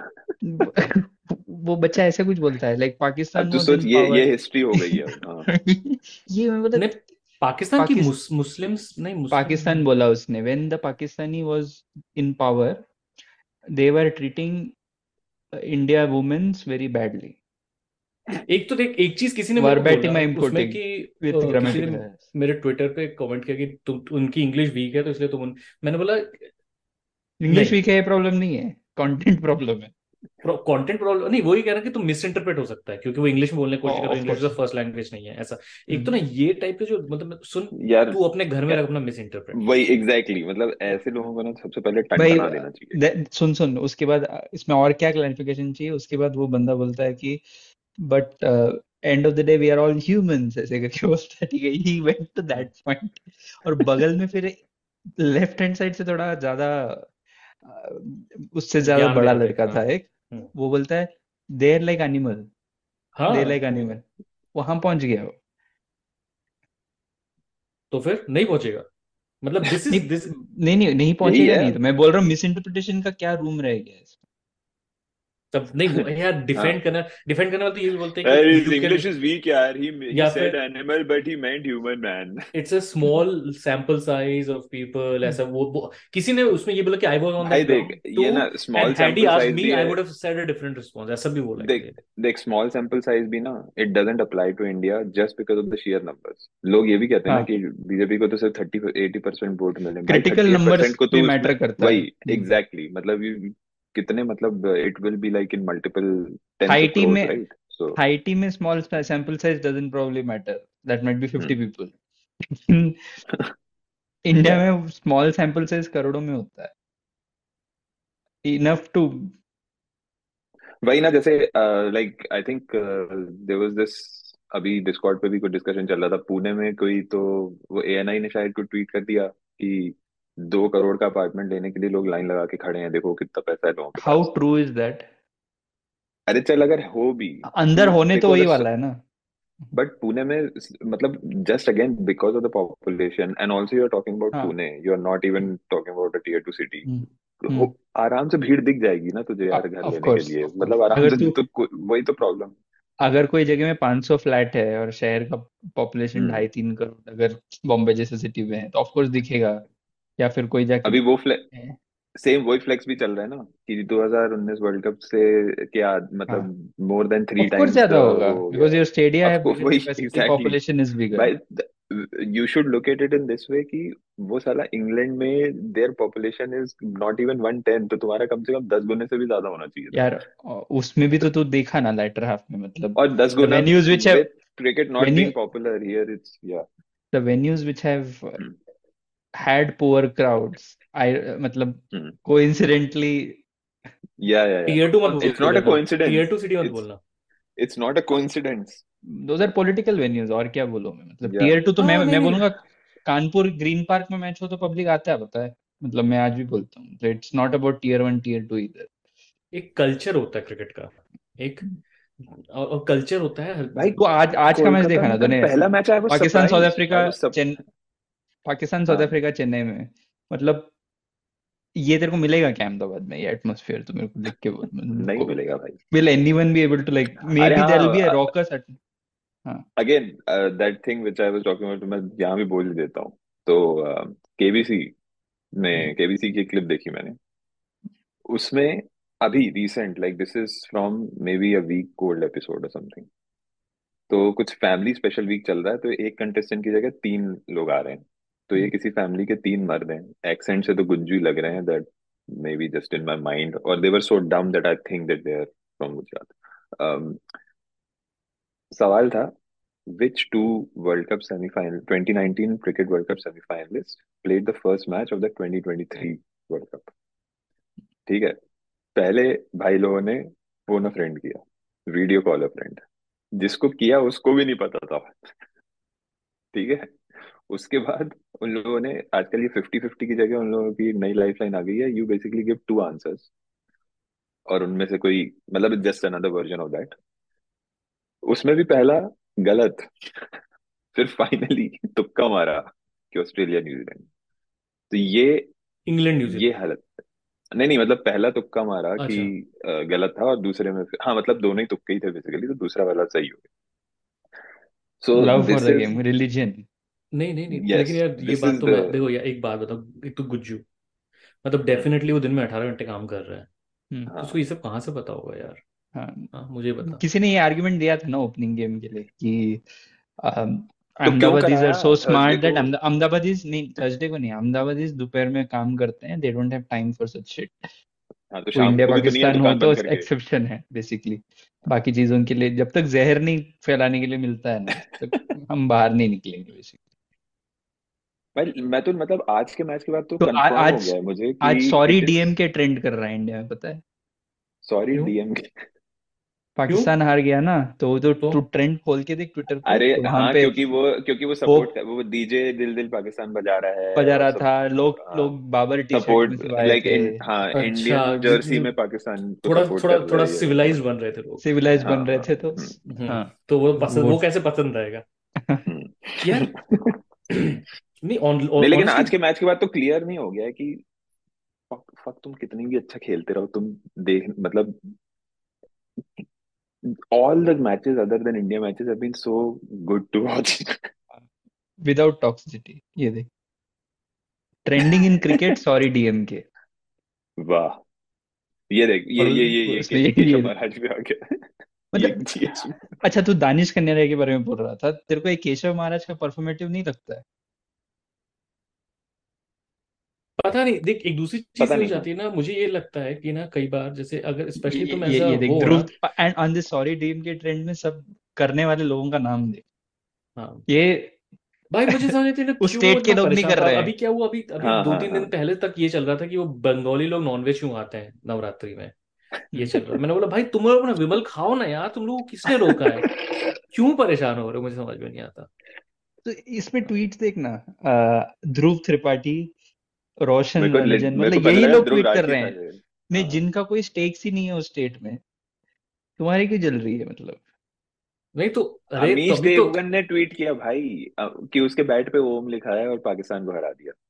वो बच्चा ऐसे कुछ बोलता है लाइक अब पाकिस्तान तू वाज सोच इन ये ये पावर हिस्ट्री हो गई है हाँ ये मैं बोला ने पाकिस्तान की पाकिस, मुस, मुस्लिम्स नहीं मुस्लिम पाकिस्तान बोला उसने when the Pakistani was in power they were treating India women very badly एक तो देख एक चीज किसी ने मेरे को verbatim बोला I am उसमें quoting कि with अ, किसी grammatical ने errors मेरे ट्विटर पे कमेंट किया कि तुम उनकी इंग्लिश वीक है तो इसलिए तुम उन... मैंने बोला इंग्लिश नहीं वीक है ये प्रॉब्लम नहीं है कंटेंट प्रॉब्लम है कंटेंट प्रॉब्लम नहीं, वही कह रहा कि तुम मिस इंटरप्रेट हो सकता है क्योंकि वो इंग्लिश में बोलने की कोशिश कर रहा है, of English course first language नहीं है ऐसा। एक तो ना ये टाइप के जो मतलब सुन यार तू अपने घर में रख अपना मिस इंटरप्रेट। वही एग्जैक्टली exactly, मतलब ऐसे लोगों को ना सबसे पहले भाई टनटना देना चाहिए दे- सुन सुन उसके बाद अ, इसमें और क्या क्लैरिफिकेशन चाहिए उसके बाद वो बंदा बोलता है कि but end of the day we are all humans ऐसे करके बोलता है ठीक है he went to that point और बगल में फिर लेफ्ट हैंड साइड से थोड़ा ज्यादा अ, उससे ज्यादा ज्ञान बड़ा देना देख लड़का हाँ था एक हम्म, वो बोलता है देर लाइक एनिमल देर हाँ लाइक एनिमल वहां पहुंच गया वो तो फिर नहीं पहुंचेगा मतलब दिस नहीं इज दिस नहीं नहीं नहीं यही पहुंचेगा है नहीं तो मैं बोल रहा हूँ मिस इंटरप्रिटेशन का क्या रूम रह गया है इसमें तब नहीं वो यार हाँ डिफेंड करना डिफेंड करने वाले तो ये भी बोलते हैं यार कि his you can English is weak यार he he या said फिर animal but he meant human man it's a small sample size of people ऐसा वो, वो किसी ने उसमें ये बोला कि आई वाज ऑन भाई दैट देख ग्राउंड टू ये ना and small had he sample asked size me भी आई है would have said a different response, ऐसा भी बोला देख है। देख स्मॉल सैंपल साइज भी ना it doesn't apply to India just because of the share numbers लोग ये भी कहते हैं ना हाँ कि बीजेपी को तो सिर्फ थर्टी एटी परसेंट वोट मिले भाई critical thirty eight numbers percent को भी तू उसमें मैटर करता है वही एग्जैक्टली exactly, मतलब you- कितने मतलब it will be like in multiple tens of Haiti crores में राइट सो हाईटी में small sample size doesn't probably matter that might be fifty people India या में स्मॉल सैंपल साइज करोड़ों में होता है इनफ टू वही ना जैसे like I think there was this अभी डिस्कॉर्ड पे भी कोई डिस्कशन चल रहा था पुणे में कोई तो वो एएनआई ने शायद को ट्वीट कर दिया कि दो करोड़ का अपार्टमेंट लेने के लिए लोग लाइन लगा के खड़े हैं, देखो कितना पैसा है लोगों के हाउ पास। True is that? अरे चल अगर हो भी, अंदर तू होने तो देखो वही अगर, वाला है ना। बट पुणे में मतलब just again because of the population and also you are talking about हाँ। Pune, you are not even talking about a tier two city. Hmm हो हम्म आराम से भीड़ दिख जाएगी ना तुझे यार घर ऑफ लेने के कोर्स लिए, ऑफ कोर्स। मतलब आराम अगर से तू तो को- वही तो प्रॉब्लम। अगर कोई जगह में पाँच सौ फ्लैट है और शहर का पॉपुलेशन हम्म ढाई तीन करोड़ अगर बॉम्बे जैसे सिटी में है तो ऑफ कोर्स दिखेगा। या फिर कोई जाके अभी वो सेम वही फ्लेक्स भी चल रहा है ना कि दो हज़ार उन्नीस वर्ल्ड कप से क्या हाँ मतलब more then three of course times the ज्यादा होगा वो हो गया बिकॉज है। योर स्टेडिया ऑफ है कोर्स बिगर वही capacity, exactly population is bigger. भाई, you should look at it in this way कि वो साला इंग्लैंड में their population is not even one ten, तो तुम्हारा कम से कम दस गुने से भी ज्यादा होना चाहिए था। यार उसमें भी तो तू देखा ना लाइटर हाफ में, मतलब और दस द गुना venues which have with cricket not venue being popular here, it's या the venues which have had poor crowds, I मतलब coincidentally या या या टीयर टू मत इट्स नॉट अ बोलना, टीयर कोइंसिडेंस, टू सिटी मत इट्स बोलना। It's not a coincidence. those are political venues, और क्या बोलूं मैं, मतलब या टीयर टू तो मैं हाँ नहीं मैं नहीं, बोलूंगा कानपुर ग्रीन पार्क में मैच हो तो पब्लिक आता है, पता है, मतलब मैं आज भी बोलता हूँ it's not about tier one tier two इधर। एक कल्चर होता है क्रिकेट का, एक और, और कल्चर होता है। भाई तो आज आज का मैच कोलकाता देखा ना में कल तूने, पहला मैच I was Pakistan South surprised, I Africa was सब। चेन पाकिस्तान साउथ हाँ अफ्रीका चेन्नई में, मतलब ये तेरे को मिलेगा क्या अहमदाबाद में ये एटमॉस्फेयर? तो मेरे को देख के नहीं मिलेगा भाई। Will anyone be able to like, may अरे be there will be a हाँ, रॉकर्स। हाँ again that thing which I was talking about, मैं यहाँ भी बोल ही देता हूँ। तो केबीसी में केबीसी की क्लिप देखी मैंने, उसमें अभी recent like this is from may be a week old episode और समथिंग, तो कुछ फैमिली स्पेशल वीक चल रहा है, तो एक कंटेस्टेंट की जगह तीन लोग आ रहे हैं। तो ये किसी फैमिली के तीन मर्द हैं, एक्सेंट से तो गुज्जू ही लग रहे हैं, that may be just in my mind, और they were so dumb that I think that they are from Gujarat. सवाल था, which two World Cup semi-final twenty nineteen cricket World Cup semi-finalists played the first match of the twenty twenty-three World Cup? ठीक है, पहले भाई लोगों ने phone a friend किया, video call a friend, जिसको किया उसको भी नहीं पता था। ठीक है, उसके बाद उन लोगों ने, आजकल ये फिफ्टी फिफ्टी की जगह उन लोगों की एक नई लाइफ लाइन आ गई है, you basically give two answers और उनमें से कोई मतलब just another version of that. उसमें भी पहला गलत, फिर फाइनली तुक्का मारा कि ऑस्ट्रेलिया न्यूजीलैंड। तो ये इंग्लैंड ये न्यूजीलैंड। हालत, नहीं नहीं मतलब पहला तुक्का मारा कि अच्छा अ, गलत था, और दूसरे में फिर हाँ मतलब दोनों ही तुक्के ही थे बेसिकली, तो दूसरा वाला सही हो गया। So love for this the is, game, religion. नहीं नहीं नहीं, लेकिन यस, यार ये दिस बात इज तो द, मैं देखो यार, एक बात बताओ, एक तो गुज्जू मतलब डेफिनेटली वो दिन में अठारह घंटे काम कर रहा है, तो उसको हाँ ये सब कहाँ से पता होगा यार? हाँ हाँ मुझे बता। किसी ने ये आर्गुमेंट दिया था ना ओपनिंग गेम के लिए कि तो क्यों अहमदाबादीज आर कराया सो थर्सडे स्मार्ट को? दैट अहमदाबादीज, नहीं थर्सडे को नहीं, अहमदाबादीज दोपहर में काम करते हैं, they don't have time for such shit. हाँ तो वो शाम इंडिया को भी तो नहीं है पाकिस्तान हो दुकान तो बंद करके। एक्सेप्शन है बेसिकली, बाकी चीजों के लिए जब तक जहर नहीं फैलाने के लिए मिलता है ना तब तक हम बाहर नहीं निकलेंगे बेसिकली। भाई मैं तो मतलब आज के मैच के बाद तो तो आ, कंफर्म हो आज गया है मुझे आज कि सॉरी इट इज, डीएम के ट्रेंड कर रहा है इंडिया में, पता है? सॉरी क्यों डीएम। क्यों? पाकिस्तान हार गया ना, तो वो जो तो तू ट्रेंड खोल के देख ट्विटर पे, अरे तो वहां हाँ, पे क्योंकि वो क्योंकि वो सपोर्ट होप कर, वो डीजे दिल दिल पाकिस्तान बजा रहा है बजा और रहा सब। था, लोग हाँ, लोग बाबर टी शर्ट में सपोर्ट सिर्फ आए लाइक थे, इन, हाँ अच्छा इंडियन ज, जर्सी में ज, पाकिस्तान को थोड़ा सपोर्ट थोड़ा कर रहा थोड़ा है ये वो। सिविलाइज बन रहे थे लोग। सिविलाइज हाँ बन रहे हाँ थे, तो हम्म हम्म, हाँ तो वो पसंद, वो वो कैसे पसंद आएगा यार? हम्म। नहीं नहीं लेकिन ऑनेस्टली, आज के मैच के बाद तो क्लियर नहीं हो गया है कि फक, फक तुम कितनी भी अच्छा खेलते रहो, तुम देख मतलब all the matches other than India matches have been so good to watch. Without toxicity, ये देख trending in cricket sorry DM के, वाह, ये देख ये और ये ये ये उसमें के, ये केशव ये महाराज भी आ गया। ये मतलब जीएस अच्छा तू दानिश कन्यारिया के बारे में बोल रहा था, तेरे को एक केशव महाराज का परफॉर्मेटिव नहीं लगता है? पता नहीं, देख एक दूसरी चीज पता ये हो नहीं। जाती है ना, मुझे ये लगता है कि ना कई बार जैसे अगर ये स्पेशली तुम ये ऐसा ये देख हो ध्रुव, ना। And on this sorry DM के ट्रेंड में सब करने वाले लोगों का नाम देख, हाँ ये भाई मुझे समझ नहीं ना उस क्यों स्टेट के इतना लोग नहीं परेशान। कर अब रहे अभी हैं। क्या हुआ, अभी अभी हाँ दो हाँ तीन हाँ दिन पहले तक ये चल रहा था कि वो बंगाली लोग नॉनवेज क्यों आते हैं नवरात्रि में, ये चल रहा है। मैंने बोला भाई तुम लोग अपना विमल खाओ ना यार, तुम लोग को किसने रोका है? क्यों परेशान हो रहे हो, मुझे समझ में नहीं आता। तो इसमें ट्वीट्स देखना, अ, ध्रुव त्रिपाठी रोशन मेरे को ले- रंजन, मेरे को मतलब पता यही लगा लोग ट्वीट ध्रुवराज कर की रहे हैं। था। नहीं, हाँ जिनका कोई स्टेक्स ही नहीं है उस स्टेट में, तुम्हारी क्यों जल रही है मतलब? नहीं तो अरे अमीश तभी तो देवगन ने ट्वीट किया भाई अ, कि उसके बैट पे ओम लिखा है और पाकिस्तान को हरा दिया।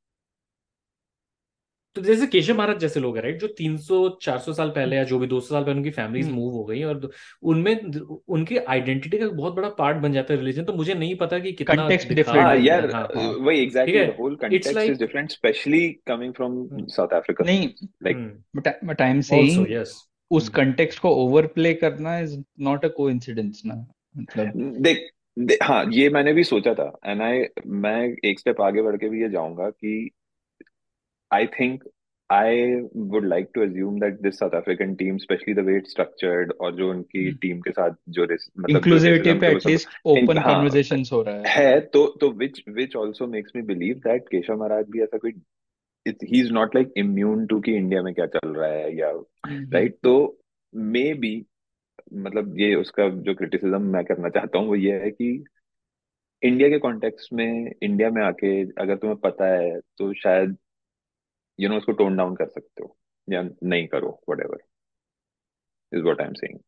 तो जैसे केशव महाराज जैसे लोग हैं राइट, जो तीन सौ चार सौ साल पहले या जो भी दो सौ साल पहले उनकी फैमिलीज हम्म। मूव हो गई और उनमें उनकी आइडेंटिटी का बहुत बड़ा पार्ट बन जाता है रिलीजन। तो मुझे नहीं पता कि कितना कंटेक्स्ट दिखा डिफरेंट हाँ रहे होता हैं। है। यार हाँ अ, हाँ। वही ठीक एग्जैक्टली है, the whole it's context is like different specially coming from South Africa नहीं, like but but I am also saying yes. उस कंटेक्स्ट को ओवरप्ले करना इज नॉट अ कोइंसिडेंस ना, मतलब। देख दे, हाँ ये मैंने भी सोचा था एंड आई मैं एक स्टेप आगे बढ़ के भी ये जाऊंगा कि I think I would like to assume that this South African team specially the way it's structured और जो उनकी टीम के साथ जो रेस, मतलब जो इंक्लूसिविटी रेसिज्म पे थे वो सब एटलीस्ट इन, ओपन हाँ कन्वर्सेशंस हो रहा है। है तो तो which which also makes me believe that Keshav Maharaj भी ऐसा कोई ही is not like immune to कि इंडिया में क्या चल रहा है या हम्म। राइट। तो मे बी मतलब ये उसका जो क्रिटिसिज्म मैं करना चाहता हूँ वो ये है कि इंडिया के कॉन्टेक्स्ट में इंडिया में आके अगर तुम्हें पता है तो शायद यू नो उसको टोन डाउन कर सकते हो या नहीं करो whatever is what I am saying.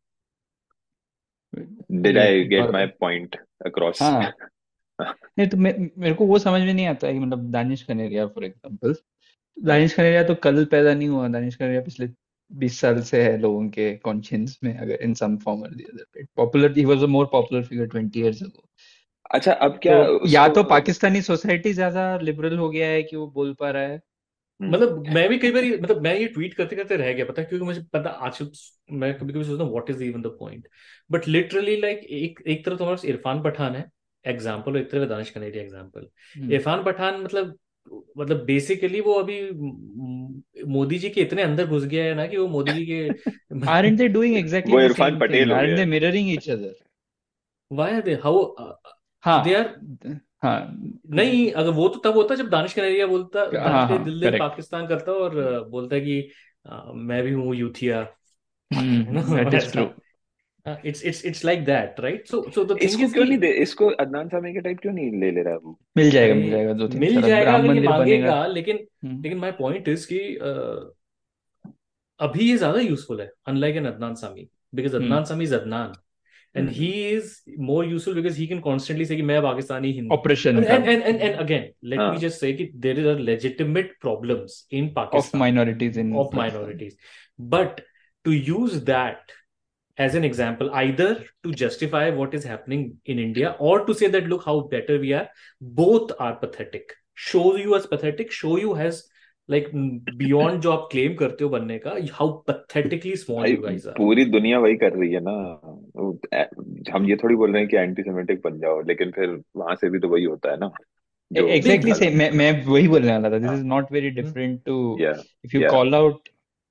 Did ये आई गेट बात माय है। Point across? हाँ। नहीं तो मे, मेरे को वो समझ में नहीं आता है कि मतलब दानिश कनेरिया फॉर एग्जांपल, दानिश कनेरिया तो कल पैदा नहीं हुआ। दानिश कनेरिया पिछले बीस साल से है लोगों के कॉन्शियंस में, अगर इन सम फॉर्म और the other. Popular, he was a more popular figure twenty years ago. अच्छा अब क्या तो या उसको तो पाकिस्तानी सोसाइटी ज्यादा लिबरल हो गया है कि वो बोल पा रहा है। हम्म, मतलब मैं भी कई बार ये- मतलब मैं ये ट्वीट करते करते रह गया, पता है, क्योंकि मुझे पता आज मैं कभी कभी सोचता हूँ what is even the point. But literally like एक एक तरफ तुम्हारे पास इरफान पठान है एग्जाम्पल, एक तरफ दानिश कनेरिया एग्जाम्पल। हम्म। इरफान पठान मतलब मतलब बेसिकली वो अभी म- मोदी जी के इतने अंदर घुस गया है ना कि वो मोदी जी के Aren't they doing exactly वो the Irfan same thing? Patel हो Aren't गया they है। mirroring each other? Why they how they हाँ। आर। हाँ। नहीं, अगर वो तो तब होता जब दानिश कनेरिया बोलता, दानिश हाँ। कनेरिया हाँ, दिल दिल करेक्ट। पाकिस्तान करता और अ, बोलता है कि अ, मैं भी हूँ यूथिया, है हम्म, ना दैट इज ट्रू। ऐसा। It's it's it's like that right. So so the thing इसको इज क्यों कि नहीं दे, इसको अदनान सामी के टाइप क्यों नहीं ले ले रहा है वो? मिल जाएगा, अरे मिल जाएगा, दो तीन मिल साल, अब जाएगा राम अगर ये मंदिर बनेगा। मांगेगा, लेकिन हम्म। लेकिन माय पॉइंट इज कि अ, अभी ये ज्यादा यूजफुल है unlike an Adnan Sami, because hmm. Adnan Sami is Adnan and he hmm, is more useful because he can constantly say कि मैं पाकिस्तानी हिंदू। ऑपरेशन and का and and and, and again let me हाँ just say कि there is a legitimate problems in of Pakistan minorities in of Pakistan. minorities, but to use that as an example either to justify what is happening in India or to say that look how better we are, both are pathetic, show you as pathetic, show you as like beyond जो आप claim करते हो बनने का, how pathetically small भाई you guys are। पूरी दुनिया वही कर रही है ना। वो, ए- हम ये थोड़ी बोल रहे हैं कि एंटी सेमेटिक बन जाओ लेकिन फिर वहां से भी तो वही होता है ना जो एग्जैक्टली नहीं सेम, मैं मैं वही बोलने वाला था। This is not very hmm, different to या इफ यू या call out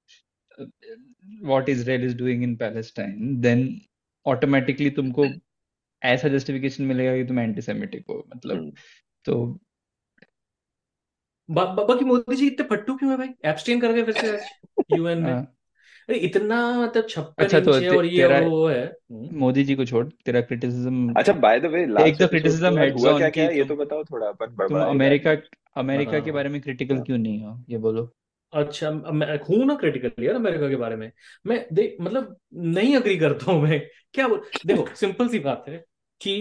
what Israel is doing in Palestine, then automatically तुमको ऐसा जस्टिफिकेशन मिलेगा कि तुम एंटीसेमिटिक हो, मतलब। तो बा, बा, बाकी मोदी जी इतने फट्टू क्यों है भाई, एब्सटेन कर गए फिर से आज यूएन में। हाँ। अरे इतना मतलब छप्पन अच्छा, तो इंच है ते, और ये तेरा और वो है। हम्म। मोदी जी को छोड़, तेरा क्रिटिसिज्म, अच्छा बाय द वे एक लास्ट तो एपिसोड के क्रिटिसिज्म बाद हेड्स हुआ क्या ऑन क्या की है ये तुम तो बताओ थोड़ा, अपन तुम बड़बड़ा ही रहा अमेरिका है। अमेरिका के हाँ बारे में क्रिटिकल हाँ क्यों नहीं हो, ये बोलो। अच्छा, मैं हूं ना क्रिटिकल यार अमेरिका के बारे में। मैं देख मतलब नहीं अग्री करता हूं मैं। क्या बोल, देखो सिंपल सी बात है कि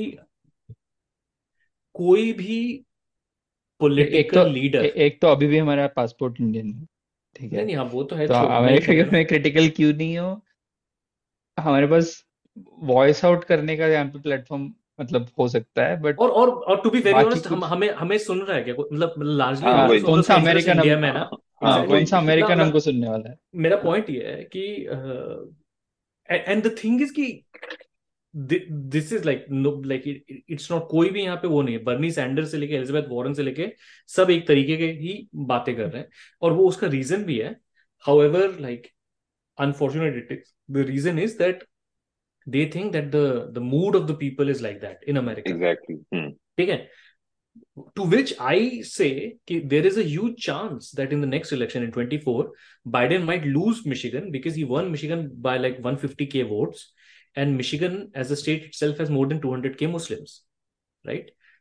कोई भी ए, एक तो पॉलिटिकल ए, लीडर। एक तो अभी भी हमारा पासपोर्ट इंडियन है, ठीक है। नहीं नहीं, हाँ वो तो है, तो छोड़ नहीं अमेरिका के करेगा। बारे में क्रिटिकल क्यों नहीं हो, हमारे पास वॉइस आउट करने का यहाँ पे प्लेटफॉर्म मतलब हो सकता है, बट और और और टू बी वेरी बाकी ऑनेस्ट, हम कुछ। हमें हमें सुन रहा है क्या कोई? मतलब लार्जली हाँ हमें हाँ, तो वही सुन रहा है, कौन सा उसका इंटरेस्ट अमेरिकन हम इंडिया में है ना। हाँ हाँ, कौन वही एग्जैक्टली। सा exactly. अमेरिकन ना, ना, हमको सुनने वाला है। मेरा हाँ। पॉइंट ये है कि एंड द थिंग इज कि this is like no like it's not, कोई भी यहाँ पे वो नहीं है, बर्नी सैंडर्स से लेके एलिजाबेथ वॉरेन से लेके सब एक तरीके के ही बातें कर रहे हैं और वो उसका रीजन भी है। However like unfortunate it is, the reason is that they think that the the mood of the people is like that in America. Exactly hmm ठीक है। To which I say कि there is a huge chance that in the next election in twenty-four, Biden might lose Michigan because he won Michigan by like one hundred fifty k votes, and Michigan as a state itself has more than two hundred k Muslims, right?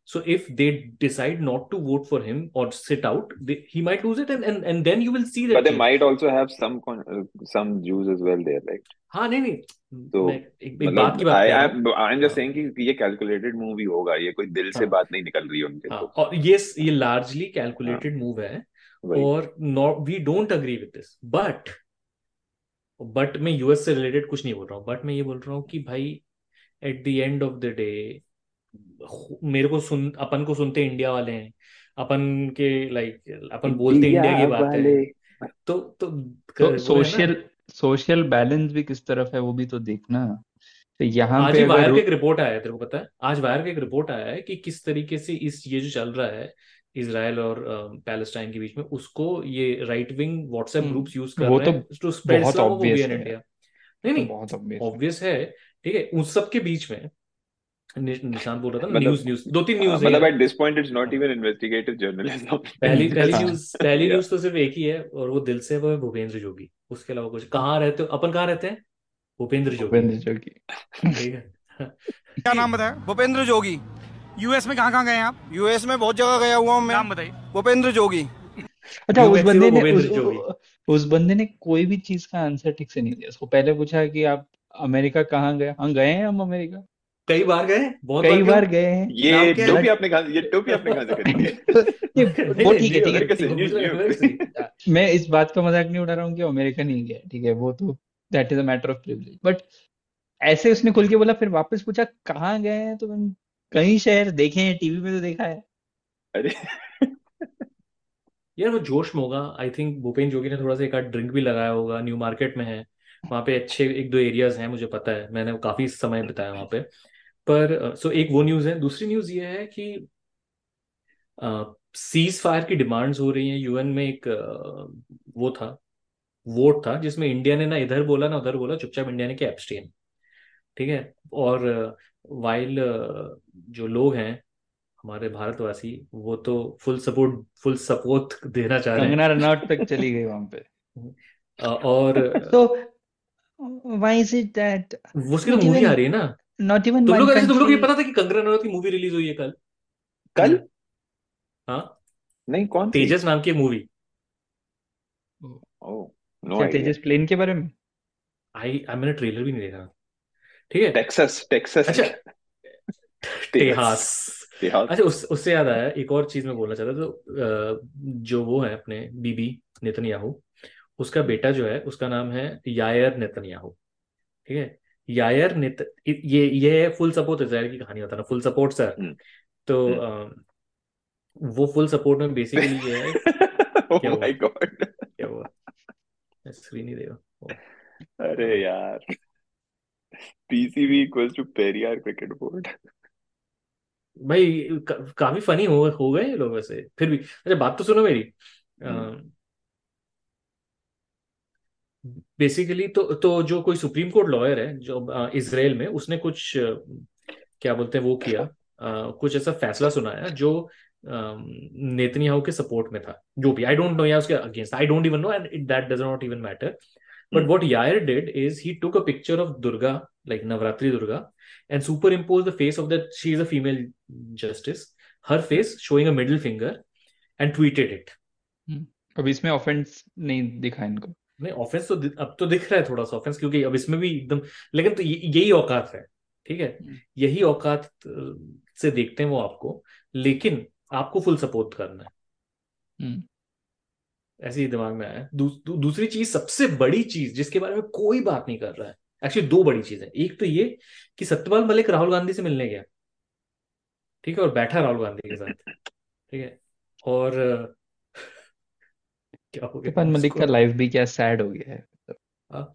So if they decide not to vote for him or sit out, they, he might lose it, and, and and then you will see that But they change. might also have some con- uh, some Jews as well there, right? हाँ नहीं नहीं, तो मैं एक, एक बात की मतलब बात आई कह रहा हूँ। आई एम जस्ट सेइंग कि ये कैलकुलेटेड मूवी होगा, ये कोई दिल से हाँ बात नहीं निकल रही है उनके हाँ, तो। और ये ये लार्जली हाँ कैलकुलेटेड मूव है, वही। और not we don't agree with this, but but मैं यूएस से रिलेटेड कुछ नहीं बोल रहा हूँ, बट मैं ये बोल रहा हूँ कि भाई at the end of the day मेरे को सुन अपन को सुनते इंडिया वाले हैं, अपन के लाइक अपन बोलते इंडिया इंडिया की बात वाले। है, तो तो तो वो है ना। सोशल सोशल बैलेंस भी किस तरफ है वो भी तो देखना। तो यहाँ आज पे ही अगर वायर रू- का एक रिपोर्ट आया है, तेरे को पता है, आज वायर का एक रिपोर्ट आया है कि किस तरीके से इस ये जो चल रहा है इजराइल और पैलेस्टाइन के बीच में, उसको ये right wing WhatsApp hmm, groups use कर वो रहे तो हैं टू स्प्रेड बहुत इस्लामोफोबिया ऑब्वियस इन है, इंडिया। नहीं तो नहीं, बहुत ऑब्वियस है। ऑब्वियस है, ठीक है, उस सब के बीच में नि- निशांत बोल रहा था, मतलब न्यूज न्यूज दो तीन हाँ, न्यूज है मतलब यार। At this point it's not हाँ, इवन इन्वेस्टिगेटिव जर्नलिज्म। पहली पहली हाँ न्यूज पहली या न्यूज तो सिर्फ एक ही है, और वो दिल से है, वो है भूपेंद्र जोगी, उसके अलावा कुछ। कहाँ रहते हो अपन, कहाँ रहते हैं? भूपेंद्र जोगी, भूपेंद्र जोगी। ठीक है। क्या नाम बताया? भूपेंद्र जोगी। यूएस में कहाँ कहाँ गए हैं आप? यूएस में बहुत जगह गया हुआ हूँ मैं। नाम बताइए। भूपेंद्र जोगी। अच्छा, न्यू उस मैक्सिको बंदे ने भूपेंद्र उस जोगी। उस बंदे ने कोई भी चीज का आंसर ठीक से नहीं दिया। उसको पहले पूछा कि आप अमेरिका कहाँ गए? हाँ गए हैं हम अमेरिका, कई बार गए, बहुत कई बार क्यों? बार गए हैं। ये नाम क्या है? टोपी आपने कहाँ ये टोपी आपने कहाँ से खरीदी है? ये नहीं वो नहीं, ठीक है, न्यू ठीक है। अमेरिका से, वो न्यू मुझे लगा न्यू से। मैं इस बात का मजाक नहीं उड़ा रहा हूँ कि वो अमेरिका नहीं गया, ठीक है, वो तो that is a matter of privilege. But ऐसे उसने खुल के बोला, फिर वापस पूछा कहाँ गए हैं, तो मैंने कई शहर देखे हैं, टीवी में तो देखा है। अरे यार वो जोश में होगा, आई थिंक भूपेंद्र जोगी ने थोड़ा सा एक आध ड्रिंक भी लगाया होगा, न्यू मार्केट में है, वहाँ पे अच्छे एक दो एरियाज हैं, मुझे पता है, मैंने काफी समय बिताया वहाँ पे। पर सो एक वो न्यूज है, दूसरी न्यूज ये है कि सीज फायर की डिमांड्स हो रही हैं यूएन में। एक अ, वो था, वोट था, जिसमें इंडिया ने ना इधर बोला ना उधर बोला, चुपचाप इंडिया ने किया एब्सटेन, ठीक है। और वाइल जो लोग हैं हमारे भारतवासी, वो तो फुल सपोर्ट फुल सपोर्ट देना चाह रहे कंगना रनौत तक चली गई वहां पे। हैं। अ, और तो व्हाई इज इट दैट वो उसकी तो नॉट मूवी आ इवन रही है ना। नॉट इवन तुम वन लोग ऐसे तुम लोग ये कंट्री? पता था कि कंगना रनौत की मूवी रिलीज हुई है कल? कल? हाँ, नहीं, कौन सी? तेजस नाम की मूवी। ओह, नो क्या आइडिया। तेजस प्लेन के बारे में? आई आई मैंने ट्रेलर भी नहीं देखा, ठीक है। टेक्सास टेक्सास अच्छा, तेजस तेहास। तेहास। अच्छा, उस उससे याद आया, एक और चीज मैं बोलना चाहता था। तो अ, जो वो है अपने बीबी नेतन्याहू, उसका बेटा जो है उसका नाम है यायर नेतन्याहू, ठीक है। यायर नेत ये ये फुल सपोर्ट इजराइल की कहानी होता है ना, फुल सपोर्ट सर। हम्म तो हम्म। अ, वो फुल सपोर्ट में बेसिकली ये है। ओह क्या हुआ? My god. क्या हुआ? स्क्रीन नहीं देगा ओ, अरे यार, PCB equals to Periyar cricket board. भाई का, काफी फनी हो हो गए ये लोग वैसे, फिर भी। अच्छा, बात तो सुनो मेरी। हम्म बेसिकली तो तो जो कोई सुप्रीम कोर्ट लॉयर है जो अ, इसराइल में, उसने कुछ अ, क्या बोलते हैं वो किया, अ, कुछ ऐसा फैसला सुनाया जो नेतन्याहू के सपोर्ट में था। जो भी, आई डोंट नो, या उसके against, I don't even know, and that does not even matter. But what Yair did is he took a picture of Durga, like Navratri Durga, and superimposed the face of that. She is a female justice, her face showing a middle finger, and tweeted it. Hmm, अब इसमें offence नहीं दिखा इनको। नहीं, offence तो दि- अब तो दिख रहा है थोड़ा सा ऑफेंस, क्योंकि अब इसमें भी एकदम, लेकिन तो ये- यही औकात है, ठीक है। हम्म, यही औकात अ, से देखते हैं वो आपको, लेकिन आपको फुल सपोर्ट करना है, हम्म, ऐसे ही दिमाग में आया। दू, दू, दूसरी चीज, सबसे बड़ी चीज जिसके बारे में कोई बात नहीं कर रहा है, एक्चुअली दो बड़ी चीजें। एक तो ये कि सत्यपाल मलिक राहुल गांधी से मिलने गया, ठीक है, और बैठा राहुल गांधी के साथ, ठीक है। और अ, क्या हो गया सत्यपाल मलिक उसको? का लाइफ भी क्या सैड हो गया है। हाँ,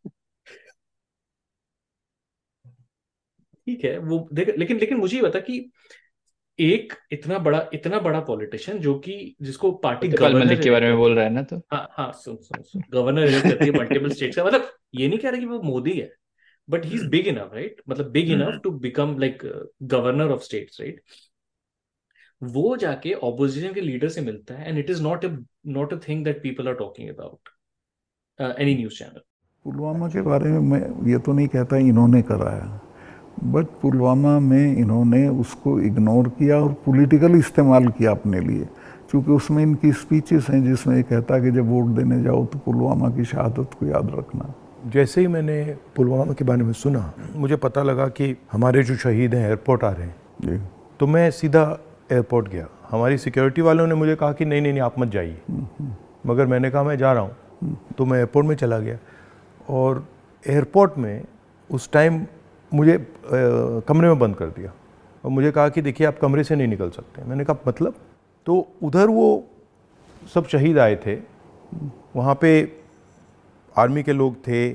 ठीक है, वो देख, लेकिन लेकिन मुझे ये बता कि एक इतना बड़ा इतना बड़ा पॉलिटिशियन, जो कि जिसको पार्टी सत्यपाल गवर्नर मलिक के इलेक्ट बारे में करती बोल है। रहा है ना, तो हाँ हाँ, सुन सुन सुन, गवर्नर इलेक्ट करती है मल्टीपल स्टेट्स का, मतलब ये नहीं कह रहा कि वो मोदी है, but he is big enough, right, मतलब big enough to become like governor of states, right. वो जाके ऑपोजिशन के लीडर से मिलता है, and it is not a not a thing that people are talking about any news channel. Pulwama के बारे में मैं ये तो नहीं कहता इन्होंने कराया, बट पुलवामा में इन्होंने उसको इग्नोर किया और पॉलिटिकल इस्तेमाल किया अपने लिए, क्योंकि उसमें इनकी स्पीचेस हैं जिसमें ये कहता है कि जब वोट देने जाओ तो पुलवामा की शहादत को याद रखना। जैसे ही मैंने पुलवामा के बारे में सुना, मुझे पता लगा कि हमारे जो शहीद हैं एयरपोर्ट आ रहे हैं जी। तो मैं सीधा एयरपोर्ट गया। हमारी सिक्योरिटी वालों ने मुझे कहा कि नहीं नहीं नहीं आप मत जाइए, मगर मैंने कहा मैं जा रहा हूँ। तो मैं एयरपोर्ट में चला गया और एयरपोर्ट में उस टाइम मुझे आ, कमरे में बंद कर दिया और मुझे कहा कि देखिए आप कमरे से नहीं निकल सकते। मैंने कहा मतलब? तो उधर वो सब शहीद आए थे, वहाँ पे आर्मी के लोग थे,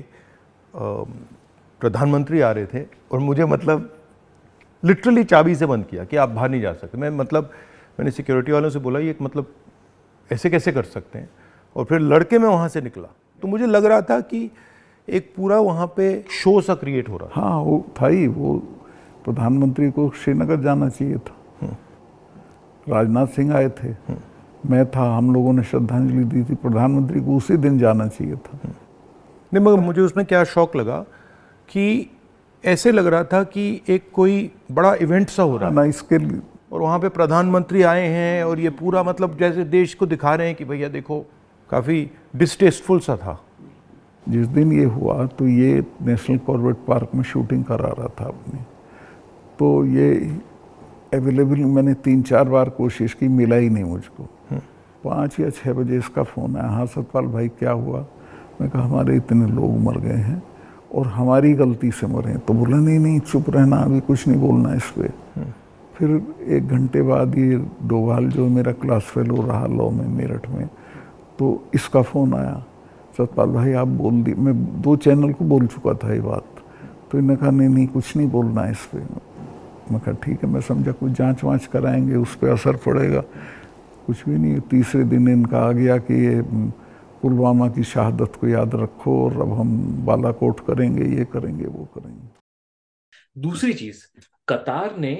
प्रधानमंत्री आ रहे थे और मुझे मतलब लिटरली चाबी से बंद किया कि आप बाहर नहीं जा सकते। मैं मतलब मैंने सिक्योरिटी वालों से बोला ये मतलब ऐसे कैसे कर सकते हैं, और फिर लड़के मैं वहाँ से निकला तो मुझे लग रहा था कि एक पूरा वहाँ पे शो सा क्रिएट हो रहा। हाँ वो था ही, वो प्रधानमंत्री को श्रीनगर जाना चाहिए था, राजनाथ सिंह आए थे, मैं था, हम लोगों ने श्रद्धांजलि दी थी, प्रधानमंत्री को उसी दिन जाना चाहिए था। नहीं मगर मुझे उसमें क्या शौक लगा कि ऐसे लग रहा था कि एक कोई बड़ा इवेंट सा हो रहा है ना इसके लिए, और वहाँ पे प्रधानमंत्री आए हैं और ये पूरा मतलब जैसे देश को दिखा रहे हैं कि भैया देखो, काफ़ी डिस्टेस्टफुल सा था। जिस दिन ये हुआ तो ये नेशनल कॉर्बेट पार्क में शूटिंग करा रहा था अपनी, तो ये अवेलेबल मैंने तीन चार बार कोशिश की, मिला ही नहीं मुझको। पाँच या छः बजे इसका फ़ोन आया, हाँ सतपाल भाई क्या हुआ? मैं कहा हमारे इतने लोग मर गए हैं और हमारी गलती से मरे हैं। तो बोला नहीं नहीं चुप रहना, अभी कुछ नहीं बोलना इस पर। फिर एक घंटे बाद ये डोभाल जो मेरा क्लास फेलो रहा लॉ में मेरठ में, तो इसका फ़ोन आया, सतपाल भाई आप बोल दी। मैं दो चैनल को बोल चुका था ये बात, तो इन्होंने कहा नहीं नहीं कुछ नहीं बोलना है इस पर। मैं कहा ठीक है, मैं समझा कुछ जांच वाँच कराएंगे उस पर असर पड़ेगा, कुछ भी नहीं। तीसरे दिन इनका आ गया कि ये पुलवामा की शहादत को याद रखो और अब हम बालाकोट करेंगे, ये करेंगे वो करेंगे। दूसरी चीज, कतार ने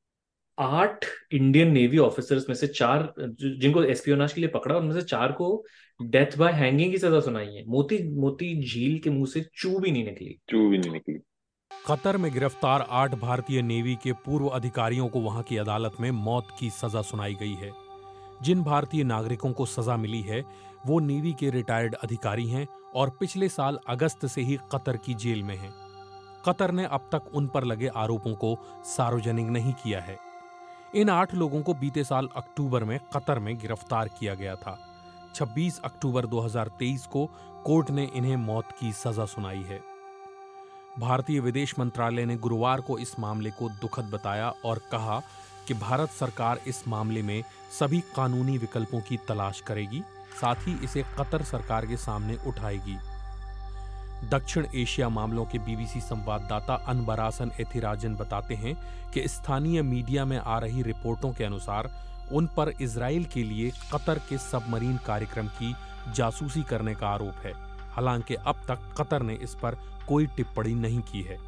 आठ इंडियन नेवी ऑफिसर्स में से चार जिनको एस्पियोनाज के लिए पकड़ा, उनमें से चार को डेथ बाय हैंगिंग की सजा सुनाई है। मोती मोती झील के मुंह से चू भी नहीं निकली चू भी नहीं निकली। कतर में गिरफ्तार आठ भारतीय नेवी के पूर्व अधिकारियों को वहां की अदालत में मौत की सजा सुनाई गई है। जिन भारतीय नागरिकों को सजा मिली है वो नेवी के रिटायर्ड अधिकारी हैं और पिछले साल अगस्त से ही कतर की जेल में हैं। कतर ने अब तक उन पर लगे आरोपों को सार्वजनिक नहीं किया है। इन आठ लोगों को बीते साल अक्टूबर में कतर में गिरफ्तार किया गया था। छब्बीस अक्टूबर दो हज़ार तेईस को कोर्ट ने इन्हें मौत की सजा सुनाई है। भारतीय विदेश मंत्रालय ने गुरुवार को इस मामले को दुखद बताया और कहा कि भारत सरकार इस मामले में सभी कानूनी विकल्पों की तलाश करेगी, साथ ही इसे कतर सरकार के सामने उठाएगी। दक्षिण एशिया मामलों के बीबीसी संवाददाता अनबरासन एथिराजन बताते हैं कि स्थानीय मीडिया में आ रही रिपोर्टों के अनुसार उन पर इजराइल के लिए कतर के सबमरीन कार्यक्रम की जासूसी करने का आरोप है। हालांकि अब तक कतर ने इस पर कोई टिप्पणी नहीं की है।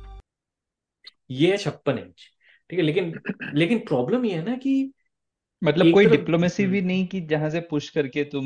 ये है छप्पन इंच, ठीक है, लेकिन लेकिन प्रॉब्लम ये है ना कि मतलब कोई डिप्लोमेसी भी नहीं कि जहां से पुश करके तुम,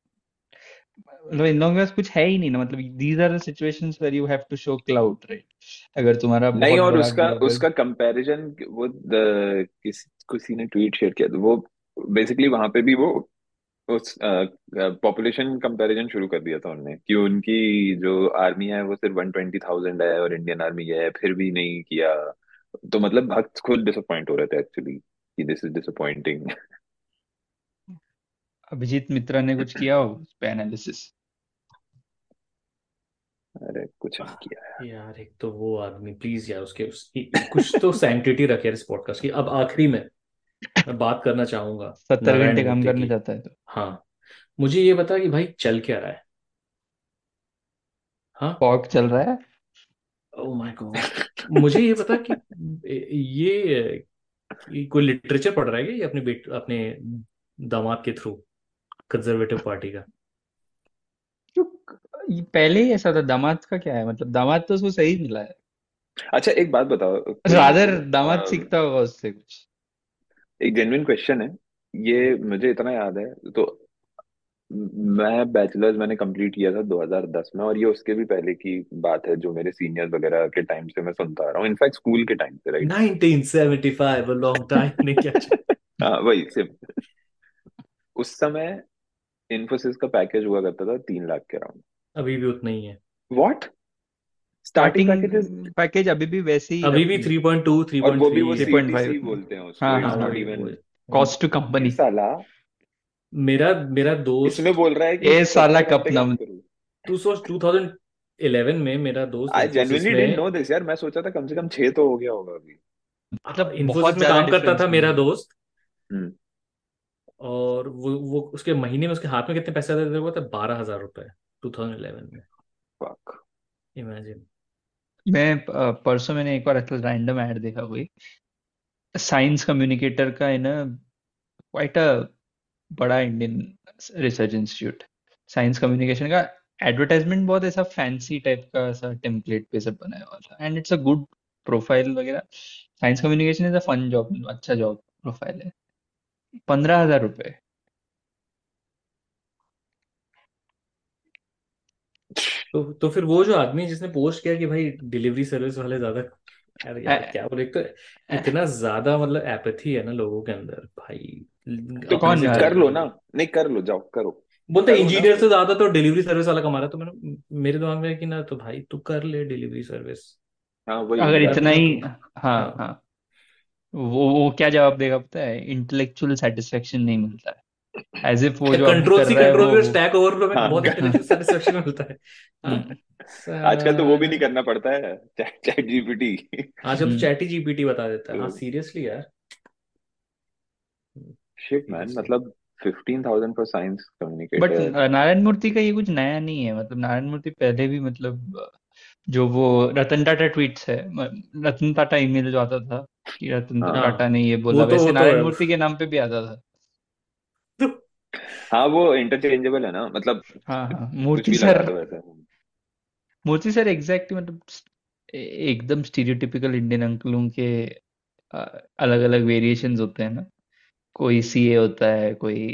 मतलब इन लोगों के पास कुछ है ही नहीं ना। मतलब these are the situations where you have to show cloud, right? अगर तुम्हारा नहीं, बहुत और बड़ा उसका ग्लोबल उसका कंपैरिजन वो द- किस किसी ने ट्वीट शेयर किया था, वो बेसिकली वहां पे भी वो उस पॉपुलेशन कंपैरिजन शुरू कर दिया था उन्होंने कि उनकी जो आर्मी है वो सिर्फ वन ट्वेंटी थाउजेंड है और इंडियन आर्मी है, फिर भी नहीं किया। तो मतलब भक्त खुद डिसअपॉइंट हो रहे थे एक्चुअली कि this is disappointing. Abhijit Mitra ने कुछ किया हो उस पे एनालिसिस? अरे कुछ नहीं किया है यार, एक तो वो आदमी प्लीज यार, उसके उसकी कुछ तो सैंक्टिटी रखे यार इस पॉडकास्ट की। अब आखिरी में मैं बात करना चाहूंगा सत्तर नारायण घंटे काम मूर्ति करना की। चाहता है तो हाँ, मुझे ये बता कि भाई चल क्या रहा है? हाँ, पॉक चल रहा है। ओह माय गॉड, मुझे ये बता कि ये, ये कोई लिटरेचर पढ़ रहा है क्या ये अपने बेट अपने दामाद के थ्रू, कंजर्वेटिव पार्टी का? ये पहले ही ऐसा था। दामाद का क्या है, मतलब दामाद तो उसको सही मिला है। अच्छा एक बात बताओ, कोई रादर दामाद अ, सीखता होगा उससे कुछ। एक जेन्युइन क्वेश्चन है ये, मुझे इतना याद है तो मैं बैचलर्स मैंने कंप्लीट किया था दो हज़ार दस में, और ये उसके भी पहले की बात है, जो मेरे सीनियर्स वगैरह के टाइम से मैं सुनता आ रहा हूँ, इनफैक्ट स्कूल के टाइम से, right. Nineteen seventy five, a long time ने क्या हाँ वही सिर्फ उस समय इन्फोसिस का पैकेज हुआ करता था तीन लाख के अराउंड। अभी भी उतना ही है। What? Starting starting packages package अभी भी वैसे ही अभी भी रफली थ्री पॉइंट टू, और वो भी वो three point three. Three point CTC five बोलते हैं उसको, हाँ इट्स हाँ हाँ हाँ नॉट वही इवन। वही। कॉस्ट टू ये कंपनी। साला मेरा मेरा इसमें दोस्त, बोल रहा है कि ए साला सत्तर घंटे कपना। काम करूँ। तू सोच टू थाउजेंड इलेवन में मेरा दोस्त आई इन्फोसिस जेन्युइनली डिडंट में नो दिस यार, मैं सोचा था कम से कम छह तो हो गया होगा अभी। मतलब इन्फोसिस बहुत में ज्यादा काम करता डिफरेंस था नहीं मेरा है। दोस्त। हम्म। और वो वो उसके महीने में उसके हाथ में कितने पैसे आते थे, वो था बारह हजार रुपए टू थाउजेंड इलेवन में। फक। इमेजिन। मैं अ, परसों मैंने एक बार ऐसा रैंडम ऐड देखा, कोई साइंस कम्युनिकेटर का है ना, क्वाइट अ बड़ा Indian research institute, science communication का एडवर्टाइजमेंट बहुत ऐसा फैंसी टाइप का ऐसा टेम्पलेट पे सब बनाया हुआ था, and it's a good profile वगैरह। Science communication is a fun job, अच्छा जॉब प्रोफाइल है। पंद्रह हजार रुपए। तो तो फिर वो जो आदमी जिसने पोस्ट किया कि भाई डिलीवरी सर्विस वाले ज्यादा, अरे यार क्या बोले, एक तो इतना ज्यादा मतलब एपैथी है ना लोगों के अंदर भाई, तो अपने कौन से कर चल लो रही ना, है। नहीं कर लो, जाओ करो, बोलते करो ना। इंजीनियर से ज्यादा तो डिलीवरी सर्विस वाला कमा रहा है, तो मैंने मेरे दिमाग में है कि ना, तो भाई तू कर ले डिलीवरी सर्विस, हाँ वही अगर कर इतना एग्जैक्टली। ना ही, तू। हाँ हाँ। हाँ, वो वो क्या जवाब देगा पता है? इंटेलेक्चुअल सेटिस्फेक्शन नहीं मिलता है, एज इफ वो जो अभी कंट्रोल कर सी रहा है कंट्रोल वो वी, वो स्टैक ओवरफ्लो में हाँ बहुत इंटेलेक्चुअल सेटिस्फेक्शन मिलता है। हाँ। हम्म आजकल तो वो भी नहीं साला। करना पड़ता है, चैट चैट जीपीटी। आजकल तो हम्म चैटी जीपीटी बता देता है। हाँ तो सीरियसली यार। Shit man, seriously. मतलब fifteen thousand for science but communicator. Narayan Murthy का ये कुछ नया नहीं है, मतलब नारायण मूर्ति पहले भी, मतलब अ, जो वो रतन टाटा ट्वीट्स है, म- रतन टाटा ईमेल जो आता था कि रतन हाँ टाटा हाँ ने ये वो बोला, तो वो वैसे तो नारायण है। मूर्ति के नाम पे भी आता था। हाँ वो इंटरचेंजेबल है ना, मतलब हाँ हाँ, कुछ मूर्ति भी सर, लगा दो ऐसा। मूर्ति सर एग्जैक्टली, मतलब ए- एकदम स्टीरियोटिपिकल इंडियन अंकलों के अलग अलग वेरिएशंस होते हैं ना। कोई सीए होता है, कोई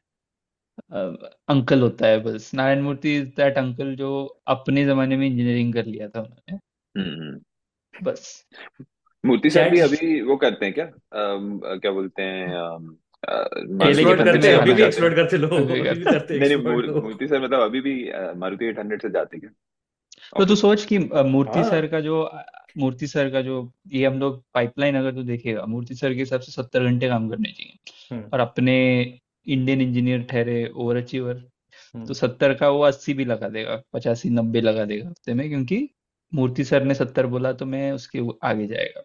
अंकल होता है, बस Narayan Murthy is that uncle जो अपने जमाने में इंजीनियरिंग कर लिया था उन्होंने, हम्म। बस। मूर्ति सर भी चैट अभी वो करते हैं क्या, अम, अ, क्या बोलते हैं, अम, अ, मारुति केले के एक्सप्लोइट एट पत्ते हंड्रेड करते में से हैं, अभी अभी भी खाना भी जाते खाते हैं? एक्सप्लोइट करते हैं, लोग, अभी भी अभी भी करते हैं। करते हैं नहीं नहीं, एक्सप्लोइट मूर, लोग। मूर्ति सर मतलब अभी भी अ, मारुति एट हंड्रेड से जाते क्या तो तू ऑफिस? सोच कि अ, मूर्ति हाँ। सर का जो अ, मूर्ति सर का जो ये हम लोग पाइपलाइन अगर तू देखेगा, मूर्ति सर के हिसाब से सत्तर घंटे काम करने चाहिए, हम्म और अपने इंडियन इंजीनियर ठहरे ओवर अचीवर, तो हम्म सत्तर का वो अस्सी भी लगा देगा, पचासी नब्बे लगा देगा हफ्ते में, क्योंकि मूर्ति सर ने सत्तर बोला तो मैं उसके उ- आगे जाएगा,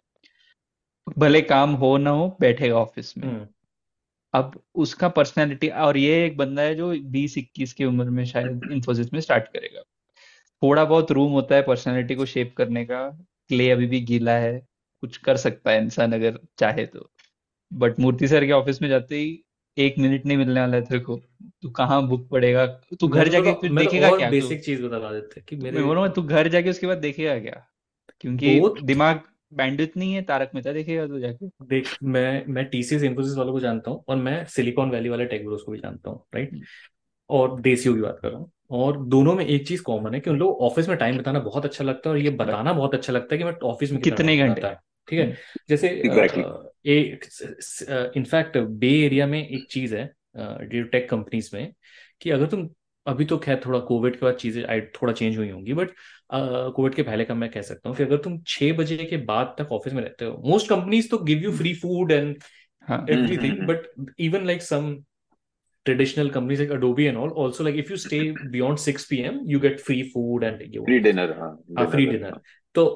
भले काम हो ना हो, बैठेगा ऑफिस में। हम्म अब उसका पर्सनैलिटी, और ये एक बंदा है जो बीस इक्कीस की उम्र में शायद इन्फोसिस में स्टार्ट करेगा, थोड़ा बहुत रूम होता है पर्सनैलिटी को शेप करने का, क्ले अभी भी गीला है, कुछ कर सकता है इंसान अगर चाहे तो। बट मूर्ति सर के ऑफिस में जाते ही एक मिनट नहीं मिलने वाला है तेरे को, तू कहाँ बुक पढ़ेगा, तू मैं घर तो जाके तो फिर मैं तो देखेगा और क्या तू? बेसिक चीज बता देते कि तू- मेरे मैं बोल रहा हूँ तू घर जाके उसके बाद देखेगा क्या, क्योंकि बोथ। दिमाग बैंडविड्थ नहीं है, तारक मेहता देखेगा तू जाके। देख मैं मैं टीसीएस इन्फोसिस वालों को जानता हूँ, और मैं सिलिकॉन वैली वाले टेक ब्रोस को भी जानता हूँ, राइट। और देसियों की बात कर रहा हूँ, और दोनों में एक चीज कॉमन है कि उन लोग ऑफिस में टाइम बिताना बहुत अच्छा लगता है, और ये बट बताना बहुत अच्छा लगता है कि मैं ऑफिस में कितना कितने टाइम घंटे? बिताता है। ठीक है। हम्म, जैसे एग्जैक्टली। एक इनफैक्ट बे एरिया में एक चीज है टेक कंपनीज में, कि अगर तुम, अभी तो खैर थोड़ा कोविड के बाद चीजें आई- थोड़ा चेंज हुई होंगी, बट कोविड के पहले का मैं कह सकता हूँ कि अगर तुम छह बजे के बाद तक ऑफिस में रहते हो, most companies to give you free food and हाँ hmm everything, hmm but even like some traditional companies like Adobe and all, also like if you stay beyond six p m, you get free food and ये वो free dinner, हाँ हाँ free dinner. Dinner. तो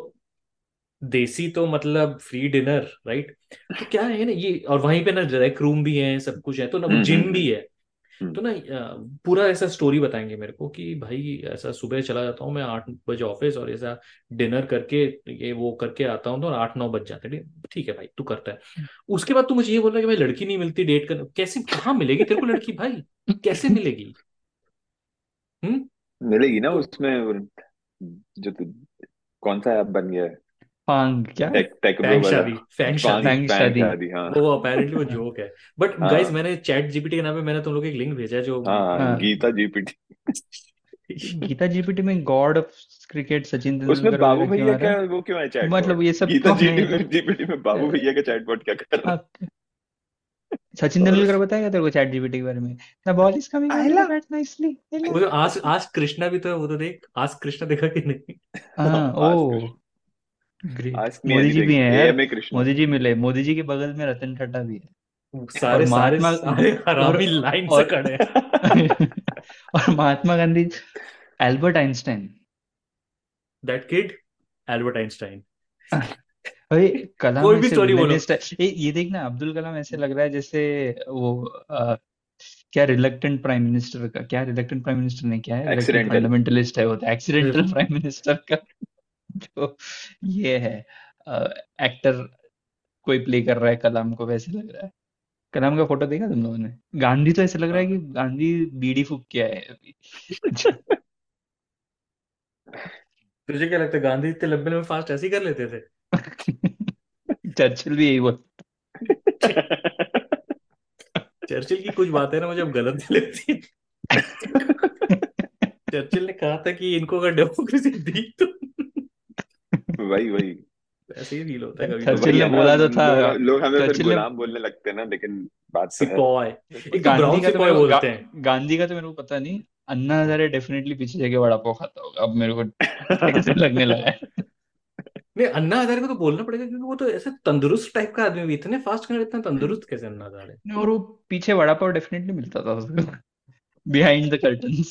देसी तो मतलब free dinner, right. तो क्या है ना ये, और वहीं पे ना डायरेक्ट रूम भी है, सब कुछ है, तो ना वो हम्म जिम हम्म भी है। हम्म तो ना अ, पूरा ऐसा स्टोरी बताएंगे मेरे को कि भाई ऐसा सुबह चला जाता हूँ मैं आठ बजे ऑफिस, और ऐसा डिनर करके ये वो करके आता हूँ, तो आठ नौ बज जाते हैं। ठीक है भाई तू करता है। उसके बाद तू मुझे ये बोल रहा है कि भाई लड़की नहीं मिलती डेट कर, कैसे कहाँ मिलेगी तेरे को लड़की भाई, कैसे मिलेगी? हम्म। मिलेगी ना तो उसमें, जो तू, कौन सा ऐप बन गया है, फांग क्या टेक टेक ब्रो फैंग वाला शादी, फैंग शादी। फैंग फैंग फैंग शादी। शादी, हाँ वो अपेरेंटली वो जोक है, बट गाइस हाँ मैंने चैट जीपीटी के नाम पे मैंने तुम लोग को एक लिंक भेजा है जो हाँ हाँ, गीता जीपीटी। गीता जीपीटी में गॉड ऑफ क्रिकेट सचिन उसमें तेंदुलकर बाबू वगैरह क्यों भैया आ रहा क्या है? वो क्यों है चैटबॉट? मतलब ये सब गीता कौन है ये जी लोग? जीपीटी में बाबू भैया का चैटबॉट क्या कर रहा आप सचिन और तेंदुलकर बताएगा तेरे को चैट जीपीटी के बारे में? The ball is coming on the bat nicely. वो जो आज आज कृष्णा भी तो है, वो तो देख आज कृष्णा देखा कि नहीं? हाँ, है? Oh ask great. Ask me Modi ji भी एनीथिंग, हैं यार, एएमए कृष्णा। मोदी जी मिले, मोदी जी के बगल में रतन टाटा भी है, और सारे सारे महात्मा सारे और हरामी लाइन से और खड़े हैं। और Mahatma Gandhi, Albert Einstein. That kid Albert Einstein. अरे कलाम कोई भी ऐसे स्टोरी बोलो। विलेनिस्ट है। ये ये देखना, अब्दुल कलाम ऐसे लग रहा है जैसे वो अ, क्या रिलक्टेंट प्राइम मिनिस्टर का, क्या रिलक्टेंट प्राइम मिनिस्टर नहीं, क्या है रिलक्टेंट एक्सीडेंटल। फंडामेंटलिस्ट है वो, एक्सीडेंटल प्राइम मिनिस्टर का जो ये है एक्टर कोई प्ले कर रहा है कलाम को, वैसे लग रहा है। कलाम का फोटो देखा तुम लोगों ने? गांधी तो ऐसे लग रहा है कि गांधी बीड़ी फूक के आए हैं अभी। तुझे क्या लगता है गांधी इतने लंबे लंबे फास्ट ऐसे ही कर लेते थे? चर्चिल भी यही बोल। चर्चिल की कुछ बातें ना मुझे अब गलत नहीं लगती। चर्चिल ने कहा था कि इनको अगर डेमोक्रेसी दी तो वही वही ऐसे ही फील होता है कभी चर्चिल वही ने है ना, बोला तो था। लोग लोग हमें फिर चर्चिल ने गुलाम बोलने लगते हैं ना, लेकिन बात तो है। सिपॉय, एक तो गांधी ब्राउन का तो सिपॉय मेरे को गा, बोलते हैं। गांधी का तो मेरे को पता नहीं, अन्ना हजारे डेफिनेटली पीछे जगह वड़ा पाव खाता होगा, अब मेरे को ऐसे लगने लगा है। नहीं, अन्ना हजारे को तो बोलना पड़ेगा क्योंकि वो तो ऐसे तंदुरुस्त टाइप का आदमी भी, इतने फास्ट कर इतना तंदुरुस्त कैसे अन्ना हजारे? नहीं, और वो पीछे वड़ा पाव डेफिनेटली मिलता था उसको बिहाइंड द कर्टन्स।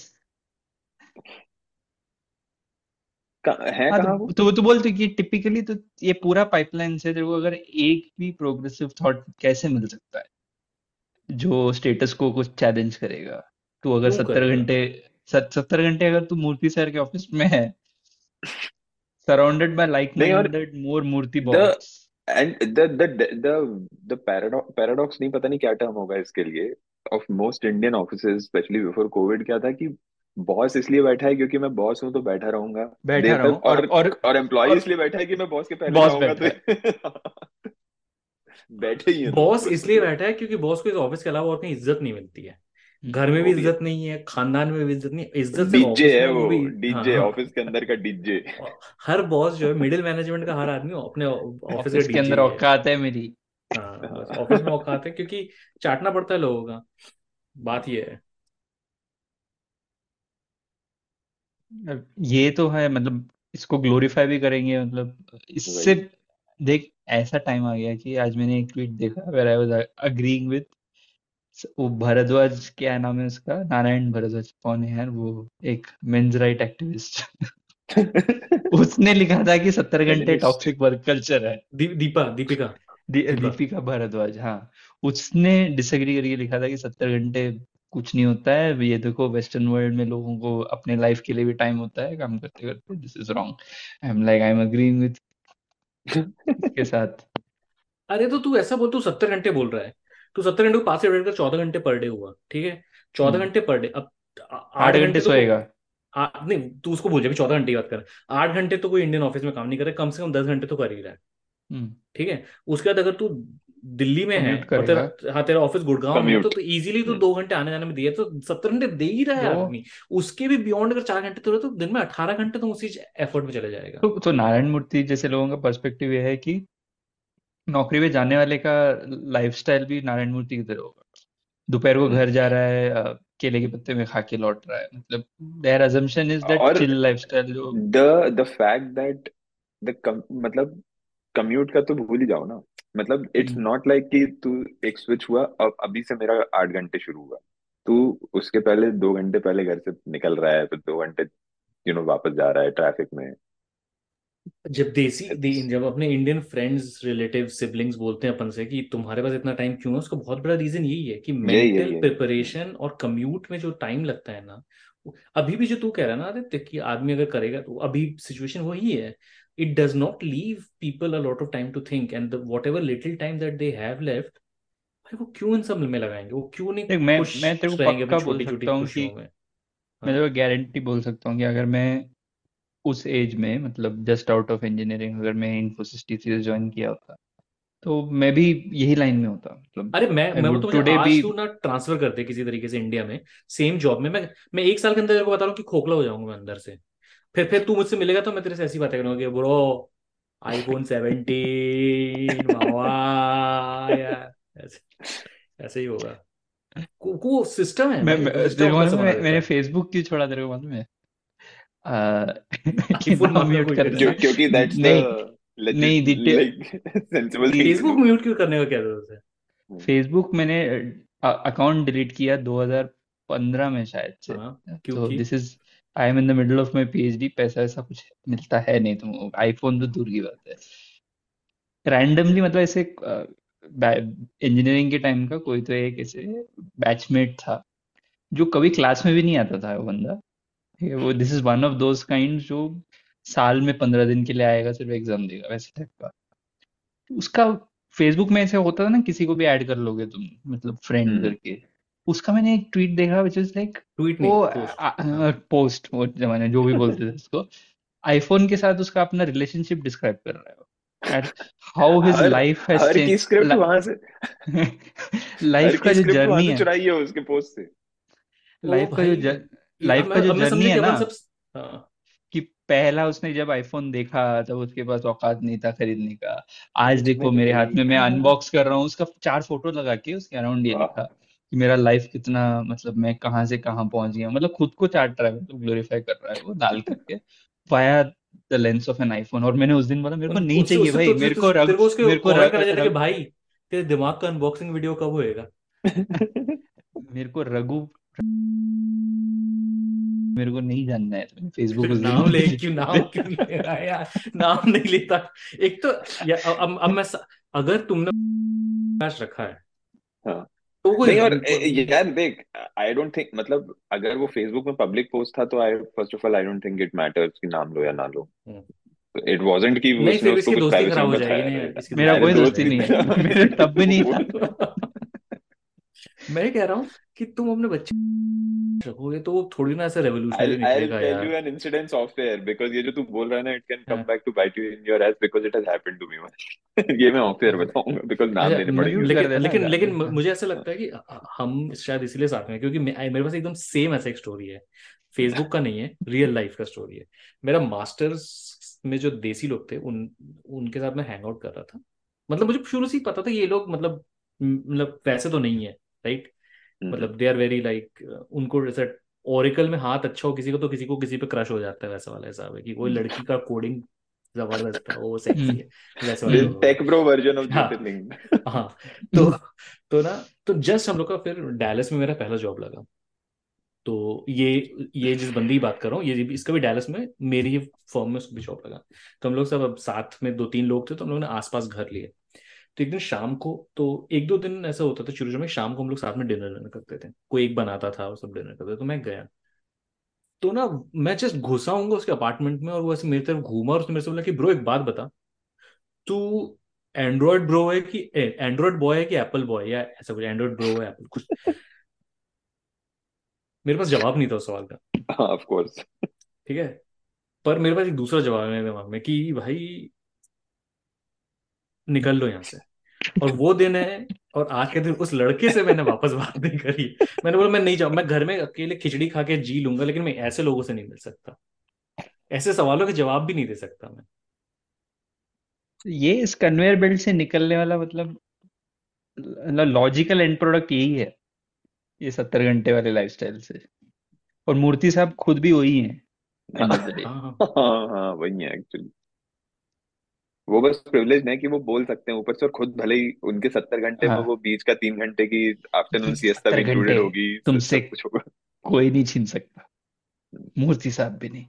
कहाँ- है हाँ, कहाँ वो? तो तो तो बोलते कि टिपिकली तो ये पूरा पाइपलाइन से तेरे को अगर एक भी प्रोग्रेसिव थॉट कैसे मिल सकता है जो स्टेटस को कुछ चैलेंज करेगा? तू अगर क्यों सत्तर करेगा? घंटे सत्तर घंटे अगर तू मूर्ति सर के ऑफिस में है, सराउंडेड बाय लाइक नहीं, और minded more Murthy the bots. And the the the the paradox paradox नहीं, पता नहीं क्या टर्म होगा इसके लिए, of most Indian offices specially before covid, क्या था कि बॉस इसलिए बैठा है क्योंकि मैं बॉस हूं तो बैठा रहूंगा बैठा देर रहूं, तक, और और और और एम्प्लॉय और इसलिए बैठा है कि मैं बॉस के पहले बॉस जाऊंगा बैठा है। तो बैठे ही हैं बॉस तुम। इसलिए बैठा है क्योंकि बॉस को इस ऑफिस के अलावा और कहीं इज्जत नहीं मिलती है। घर में हम्म, भी वो भी है, इज्जत नहीं है, खानदान में भी इज्जत नहीं, इज्जत सिर्फ डीजे ऑफिस है में, वो, वो भी। हाँ डीजे हाँ। ऑफिस के अंदर का डीजे। और हर बॉस जो है, मिडिल मैनेजमेंट का हर आदमी अपने ऑफिस का ऑफिस के डीजे अंदर ही है। औकात है मेरी। हाँ, बस ऑफिस में औकात है क्योंकि चाटना पड़ता है लोगों का, बात ये है। अब ये तो है, मतलब इसको ग्लोरीफाई भी करेंगे, मतलब इससे वही देख, ऐसा टाइम आ गया कि आज मैंने एक ट्वीट देखा where I was agreeing with वो भारद्वाज, क्या नाम है उसका, नारायण भारद्वाज, कौन है यार वो, एक मेंस राइट एक्टिविस्ट। उसने लिखा था कि सत्तर घंटे फेमिनिस्ट। टॉक्सिक वर्क कल्चर है। दी, दीपा दीपिका दी, दीपा दीपिका भारद्वाज, हाँ। उसने डिसएग्री करके लिखा था कि सत्तर घंटे कुछ नहीं होता है, ये देखो वेस्टर्न वर्ल्ड में लोगों को अपने लाइफ के लिए भी टाइम होता है काम करते करते, this is wrong. I am like I am agreeing with इसके साथ। अरे तो तू ऐसा बोल, तू सत्तर घंटे बोल रहा है, तू सत्तर घंटे को पांच से डिवाइड कर, चौदह घंटे पर डे हुआ, ठीक है? चौदह हम्म, घंटे पर डे, अब आ- आठ आठ घंटे घंटे तो सोएगा। आ, नहीं तू उसको भूल जा, चौदह घंटे की बात कर। आठ घंटे तो कोई इंडियन ऑफिस में काम नहीं कर रहा है, कम से कम दस घंटे तो कर ही रहा है, हम्म, ठीक है? उसके बाद अगर तू दिल्ली में है कम्यूट और करेगा तेरा, हाँ तेरा ऑफिस गुड़गांव में है, तो, कम्यूट। तो इजीली तो दो घंटे आने जाने में दिए, तो सत्तर घंटे दे ही रहा है दो आदमी। उसके भी बियॉन्ड अगर चार घंटे तो रहे, तो दिन में अठारह घंटे तो उसी एफर्ट में चले जाएगा। तो, तो नारायण मूर्ति जैसे लोगों का पर्सपेक्टिव ये है कि नौकरी पे जाने वाले का लाइफस्टाइल भी नारायण मूर्ति की तरह होगा। दोपहर को घर जा रहा है, अ, केले के पत्ते में खा के लौट रहा है, मतलब देयर अजम्पशन इज दैट और चिल लाइफस्टाइल जो। The the fact that the मतलब कम्यूट का तो भूल ही जाओ ना, मतलब इट्स हम्म, नॉट लाइक कि तू एक स्विच हुआ अब अभी से मेरा आठ घंटे शुरू हुआ, तू उसके पहले दो घंटे पहले घर से निकल रहा है, फिर दो घंटे यू नो वापस जा रहा है ट्रैफिक में। जब देसी दे, इट्स जब अपने इंडियन फ्रेंड्स रिलेटिव सिबलिंग्स बोलते हैं अपन से कि तुम्हारे पास इतना टाइम क्यों है, उसका बहुत बड़ा रीजन यही है कि यही है मेंटल यही है। प्रिपरेशन और कम्यूट में जो टाइम लगता है ना, अभी भी जो तू कह रहा है ना आदित्य कि आदमी अगर करेगा, तो अभी सिचुएशन वही है। It does not leave people a lot of time to think, and whatever little time that they have left, भाई वो क्यों इन सब में लगाएंगे? वो क्यों नहीं देख, मैं मैं तेरे खुश को रहेंगे अपनी पक्का बोल छोटी छोटी सकता हूँ कि खुशियों में? मैं हाँ। तेरे को गारंटी बोल सकता हूँ कि अगर मैं उस एज में, मतलब जस्ट आउट ऑफ इंजीनियरिंग, अगर मैं इन्फोसिस टीसीएस ज्वाइन किया होता तो मैं भी यही लाइन में होता, मतलब अरे मैं आई मैं वुड तो मुझे टुडे बी। आज तू ना ट्रांसफर कर दे किसी तरीके से इंडिया में, सेम जॉब में। मैं मैं एक साल के अंदर तेरे को बता रहा हूँ कि खोखला हो जाऊंगा मैं अंदर से। फिर फिर तू मुझसे मिलेगा तो मैं तेरे से ऐसी बातें करूंगा कि ब्रो आईफोन सेवनटीन मावा यार, ऐसे ऐसे ही होगा। को, को सिस्टम है मैं, भाई, मैं वो तेरे सिस्टम को अपना मालूम है संभाल मैं- देता मैंने है। फेसबुक क्यों छोड़ा, तेरे को मालूम है? आ, कि आईफोन नाम मांगा म्यूट कोई कर तेरे दे। से? क्यों क्योंकि दैट्स द नहीं legit नहीं, detail like sensible thing to Facebook do. Mute क्यों करने का क्या जरूरत है? हम्म, फेसबुक मैंने अकाउंट डिलीट किया दो हज़ार पंद्रह में शायद से। हाँ, तो क्योंकि this is, I am in the middle of my PhD, पैसा ऐसा कुछ मिलता है नहीं, तो आईफोन तो दूर की बात है। रैंडमली, मतलब ऐसे इंजीनियरिंग के टाइम का कोई तो एक ऐसे बैचमेट था जो कभी क्लास में भी नहीं आता था वो बंदा। ठीक है, वो this is one of those kind जो साल में पंद्रह दिन के लिए आएगा, सिर्फ एग्जाम देगा, वैसे टाइप का। उसका फेसबुक में ऐसे होता था ना, किसी को भी ऐड कर लोगे तुम, मतलब फ्रेंड हम्म, करके। उसका मैंने एक ट्वीट देखा विच इज लाइक, ट्वीट नहीं, वो पोस्ट। हाँ, पोस्ट, वो जमाने जो भी बोलते थे उसको, आईफोन के साथ उसका अपना रिलेशनशिप डिस्क्राइब कर रहा है, at how his her life has her की स्क्रिप्ट चेंज। वहां से हर लाइफ का की जो स्क्रिप्ट वहां जर्नी से है, चुराई है उसके पोस्ट से। ओ लाइफ का जो भाई, ये अब लाइफ मैं का जो अब मैं जर्नी समझा है कि ना, अपन सब। हाँ, कि पहला उसने जब आईफोन देखा तब उसके पास औकात नहीं था खरीदने का। आज तुझमें देखो मेरे हाथ में, मैं देखा। अनबॉक्स कर रहा हूँ, उसका चार फोटो लगा के उसके अराउंड ये लिखा वाह। कि मेरा लाइफ कितना, मतलब मैं कहाँ से कहाँ पहुंच गया, मतलब खुद को चाट रहा है, मतलब ग्लोरीफाई कर रहा है वो डाल करके via the lens of an iPhone. और मैंने उस दिन बोला मेरे को उन- नहीं उससे चाहिए उससे तो भाई, तुझे- मेरे को तुझे- रग तेरे को उसके मेरे को कमेंट रग, करना चाहिए था कि रग, भाई तेरे दिमाग का अनबॉक्सिंग वीडियो कब होएगा? मेरे को रघु, मेरे को नहीं जानना है। तो मैंने फेसबुक फिर उस दिन नाम ले डिलीट क्यों, कर नाम क्यों दिया। ले रहा है यार? नाम नहीं लेता। एक तो या, अब अब मैं स- अगर तुमने कैश रखा है हाँ, तो कोई नहीं और ए, यार देख, आई डोंट थिंक, मतलब अगर वो फेसबुक में पब्लिक पोस्ट था तो I first of all I don't think it matters कि नाम लो या ना लो। हम्म, इट वाजंट कि नहीं, उसने फिर उसको इसकी कुछ दोस्ती प्राइवेसी खराब में हो जाएगी बताया, नहीं, राइट? इसकी मेरा दोस्ती अरे कोई खराब हो दोस्त दोस्ती भी नहीं जाएगी। है, मेरे तब भी नहीं वो था। मैं कह रहा हूँ कि तुम अपने बच्चे रखोगे तो वो थोड़ी ना ऐसे I'll रेवोल्यूशनरी I'll निकलेगा tell you यार। an incident of air because ये जो तू बोल रहा है ना, it can come हाँ, back to bite you in your ass because it has happened to me once. ये मैं ऑफ एयर बताऊंगा because नाम अच्छा, लेने म- पड़ेंगे म्यूट उसके। कर लेकिन देना लेकिन जान लेकिन दे। मु- मुझे ऐसा लगता है कि हम शायद इसीलिए साथ में हैं, क्योंकि मे- मेरे पास एकदम सेम ऐसा एक स्टोरी है। फेसबुक का नहीं है, रियल लाइफ का स्टोरी है। मेरा मास्टर्स में जो देसी लोग थे उन उनके साथ मैं हैंग आउट कर रहा था। मतलब मुझे शुरू से ही पता था कि ये लोग मतलब मतलब वैसे तो नहीं है, राइट? हम्म, मतलब दे आर वेरी लाइक, उनको जैसे ओरेकल में हाथ अच्छा हो किसी को तो किसी को किसी पे क्रश हो जाता है, वैसा वाला हिसाब है कि कोई लड़की का कोडिंग जबरदस्त है, वो सेक्सी हम्म है, वैसे वाले हम्म लोग हैं। टेक ब्रो वर्जन ऑफ हाँ, ज्योतिर्लिंग। हाँ। तो तो ना, तो जस्ट हम लोग का फिर डैलस में मेरा पहला जॉब लगा। तो ये ये जिस बंदी की बात कर रहा हूँ, ये भी, इसका भी डैलस में मेरी ही फर्म में उसको भी जॉब लगा। तो हम लोग सब अब साथ में दो तीन लोग थे, तो हम लोग ने आसपास घर लिए। तो एक दिन शाम को, तो एक दो दिन ऐसा होता था शुरू शुरू में, शाम को हम लोग साथ में डिनर डिनर करते थे, कोई एक बनाता था और सब डिनर करते थे। तो मैं गया, तो ना मैं जस्ट घुसा हूँगा उसके अपार्टमेंट में और वो ऐसे मेरी तरफ घूमा और उसने मेरे से बोला कि ब्रो एक बात बता, तू एंड्रॉयड ब्रो है कि एंड्रॉयड बॉय है कि एप्पल बॉय, या ऐसा कुछ, एंड्रॉयड ब्रो है एप्पल कुछ। मेरे पास जवाब नहीं था उस सवाल का, हाँ ऑफ कोर्स। ठीक है। पर मेरे पास एक दूसरा जवाब है मेरे दिमाग में कि भाई निकल लो यहाँ से। और वो दिन है, और आज के दिन उस लड़के से मैंने वापस बात नहीं करी। मैंने बोला मैं नहीं जाऊँ, मैं घर में अकेले खिचड़ी खा के जी लूंगा, लेकिन मैं ऐसे लोगों से नहीं मिल सकता, ऐसे सवालों के जवाब भी नहीं दे सकता मैं। ये इस कन्वेयर बेल्ट से निकलने वाला, मतलब लॉजिकल एंड प्रोडक्ट यही है, ये सत्तर घंटे वाले लाइफस्टाइल से। और मूर्ति साहब खुद भी वही हैं एंड ऑफ द डे। हाँ, हाँ। हाँ हाँ वही है एक्चुअली। वो बस प्रिविलेज है कि वो बोल सकते हैं ऊपर से, और खुद भले ही उनके सत्तर घंटे में हाँ, वो बीच का तीन घंटे की आफ्टरनून सिएस्ता भी सत्तर घंटे इंक्लूडेड होगी, सब तुमसे सब कुछ होगा। कोई नहीं छीन सकता, मूर्ति साहब भी नहीं।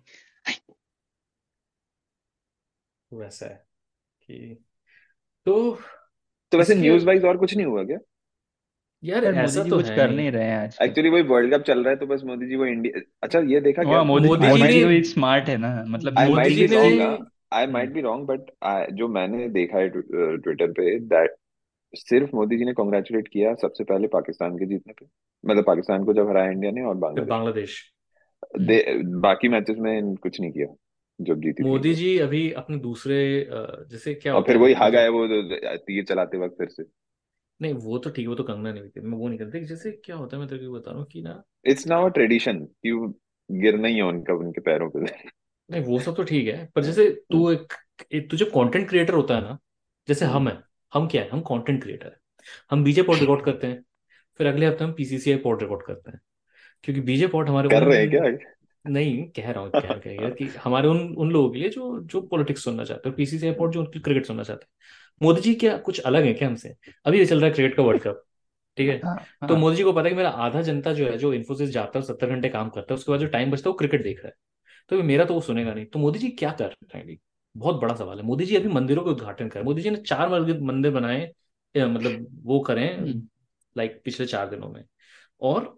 वैसा है कि, तो तो वैसे इसके, न्यूज वाइज और कुछ नहीं हुआ क्या? यार यार मोदी ऐसा जी तो कुछ है कर नहीं। नहीं रहे हैं आजकल। एक्चुअली वही वर्ल्ड कप चल रहा है तो बस मोदी जी को इंडिया, अच्छा ये देखा क्या वहाँ मोदी मोदी जी मोदी ने जी तो एक स्मार्ट है ना, मतलब I Modi might UP ji be के ने सी। Wrong, I hmm, might be wrong but जो मैंने देखा है ट्विटर पे, दैट सिर्फ मोदी जी ने कॉन्ग्रेचुलेट किया सबसे पहले पाकिस्तान के जीतने पे, मतलब पाकिस्तान को जब हराया इंडिया ने, और फिर बांग्लादेश बांग्लादेश। हम्म, दे, बाकी मैचेस में कुछ नहीं किया। जब जीती थी मोदी इंडिया। जी अभी अपने दूसरे अ, जैसे क्या और होता फिर है वही कि हागा जब है वो जो तीर चलाते वक्त फिर से। नहीं वो तो ठीक है, वो तो कंगना नहीं हुई थी, मैं वो नहीं करती। जैसे क्या होता है मैं तेरे को बता रहा हूँ कि ना, इट्स नाउ अ ट्रेडिशन कि वो गिरना ही है उनका उनके पैरों पे। नहीं वो सब तो ठीक है, पर हम्म, जैसे हम्म, तू एक, एक तू जब कंटेंट क्रिएटर होता है ना, जैसे हम्म। हम है, हम क्या है, हम कंटेंट क्रिएटर है। हम बीजे पॉड रिकॉर्ड करते हैं, फिर अगले हफ्ते हम पीसीसीआई पॉड रिकॉर्ड करते हैं, क्योंकि बीजे पॉड हमारे कर उन, रहे हैं क्या? नहीं कह रहा हूँ, कह कह रहा कि हमारे उन उन लोगों के लिए जो जो पॉलिटिक्स सुनना चाहते हैं, पीसीसीआई पॉड जो उनकी क्रिकेट सुनना चाहते हैं। मोदी जी क्या कुछ अलग है क्या हमसे? अभी ये चल रहा है क्रिकेट का वर्ल्ड कप, ठीक है। हाँ तो हाँ मोदी जी को पता है कि मेरा आधा जनता जो है, जो इन्फोसिस जाता है सत्तर घंटे काम करता है, उसके बाद जो टाइम बचता है वो क्रिकेट देख रहा है, तो मेरा तो वो सुनेगा नहीं। तो मोदी जी क्या कर रहे हैं अभी? बहुत बड़ा सवाल है। मोदी जी अभी मंदिरों के उद्घाटन कर, मोदी जी ने चार मंदिर मंदिर बनाए, या मतलब वो करें, हम्म, लाइक पिछले चार दिनों में। और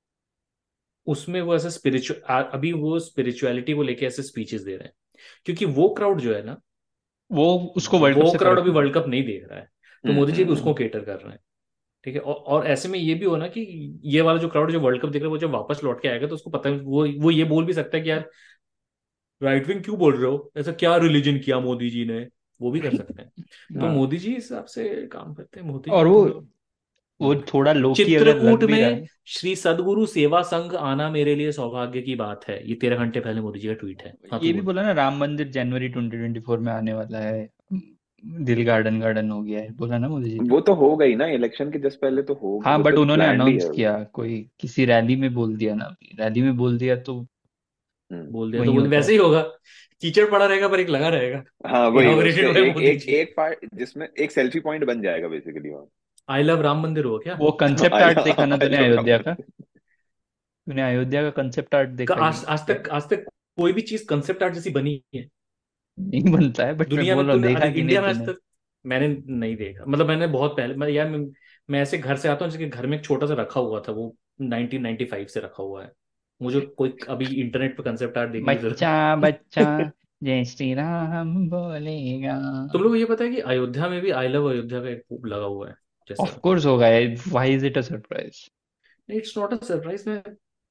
उसमें वो ऐसे स्पिरिचुअल, अभी वो स्पिरिचुअलिटी को लेके ऐसे स्पीचेस दे रहे हैं, क्योंकि वो क्राउड जो है ना, वो उसको वर्ल्ड कप वो से क्राउड फर्क अभी नहीं वर्ल्ड पड़ता। कप नहीं देख रहा है। तो हम्म, मोदी जी भी हम्म, उसको हम्म, केटर कर रहे हैं, ठीक है। और, और ऐसे में ये भी हो ना कि ये वाला जो क्राउड जो वर्ल्ड कप देख रहा है, वो जब वापस लौट के आएगा तो उसको पता है, वो वो ये बोल भी सकता है कि यार राइट विंग क्यों बोल रहे हो, ऐसा क्या रिलीजन किया मोदी जी ने, वो भी कर सकते हैं। तो हाँ मोदी जी इस हिसाब से काम करते हैं। मोदी जी और को वो तुम लोग, वो थोड़ा लो की अगर चित्रकूट लग भी रहा में है। श्री सदगुरु सेवा संघ आना मेरे लिए सौभाग्य की बात है, ये तेरह घंटे पहले मोदी जी का ट्वीट है। हाँ तू ये भी बोल। बोला ना, राम मंदिर जनवरी ट्वेंटी ट्वेंटी फोर में आने वाला है, दिल गार्डन गार्डन हो गया है, बोला ना मोदी जी ने। वो तो हो गई ना, इलेक्शन के जस्ट पहले तो हो, हाँ वो बट तो उन्होंने प्लान्ड ही अनाउंस है वो। किया, कोई किसी रैली में बोल दिया ना, अभी रैली में बोल दिया तो हम्म। बोल दिया तो वही बोल, होता वैसे है। ही होगा, कीचड़ पड़ा रहेगा पर एक लगा रहेगा, हाँ वही, उस पे इनॉग्रेटेड बाय एक मोदी एक जी। एक पार्ट जिसमें एक सेल्फी पॉइंट बन जाएगा बेसिकली वहाँ। आई लव राम मंदिर हो क्या? वो कंसेप्ट आई आर्ट देखा ना आई तूने लव राम अयोध्या का? मंदिर। तूने अयोध्या का कंसेप्ट आर्ट का देखा कि आज नहीं आज क्या? तक आज तक कोई भी चीज कंसेप्ट आर्ट जैसी बनी है नहीं बनता है, बट मैं दुनिया बोल में? रहा हूँ तूने देखा अरे कि नहीं इंडिया में आज तूने? तक मैंने नहीं देखा, मतलब मैंने बहुत पहले, मैं यार मैं, मैं ऐसे घर से आता हूँ जिसके घर में एक छोटा सा रखा हुआ था, वो नाइनटीन नाइंटी फाइव से रखा हुआ है। मुझे कोई अभी इंटरनेट पे कंसेप्ट आर्ट देखने की जरूरत बच्चा बच्चा नहीं। जय श्री राम बोलेगा। तुम लोग को ये पता है कि अयोध्या में भी आई लव अयोध्या का एक लगा हुआ है ऑफ जैसा? कोर्स होगा, why is it a surprise? It's not a surprise में।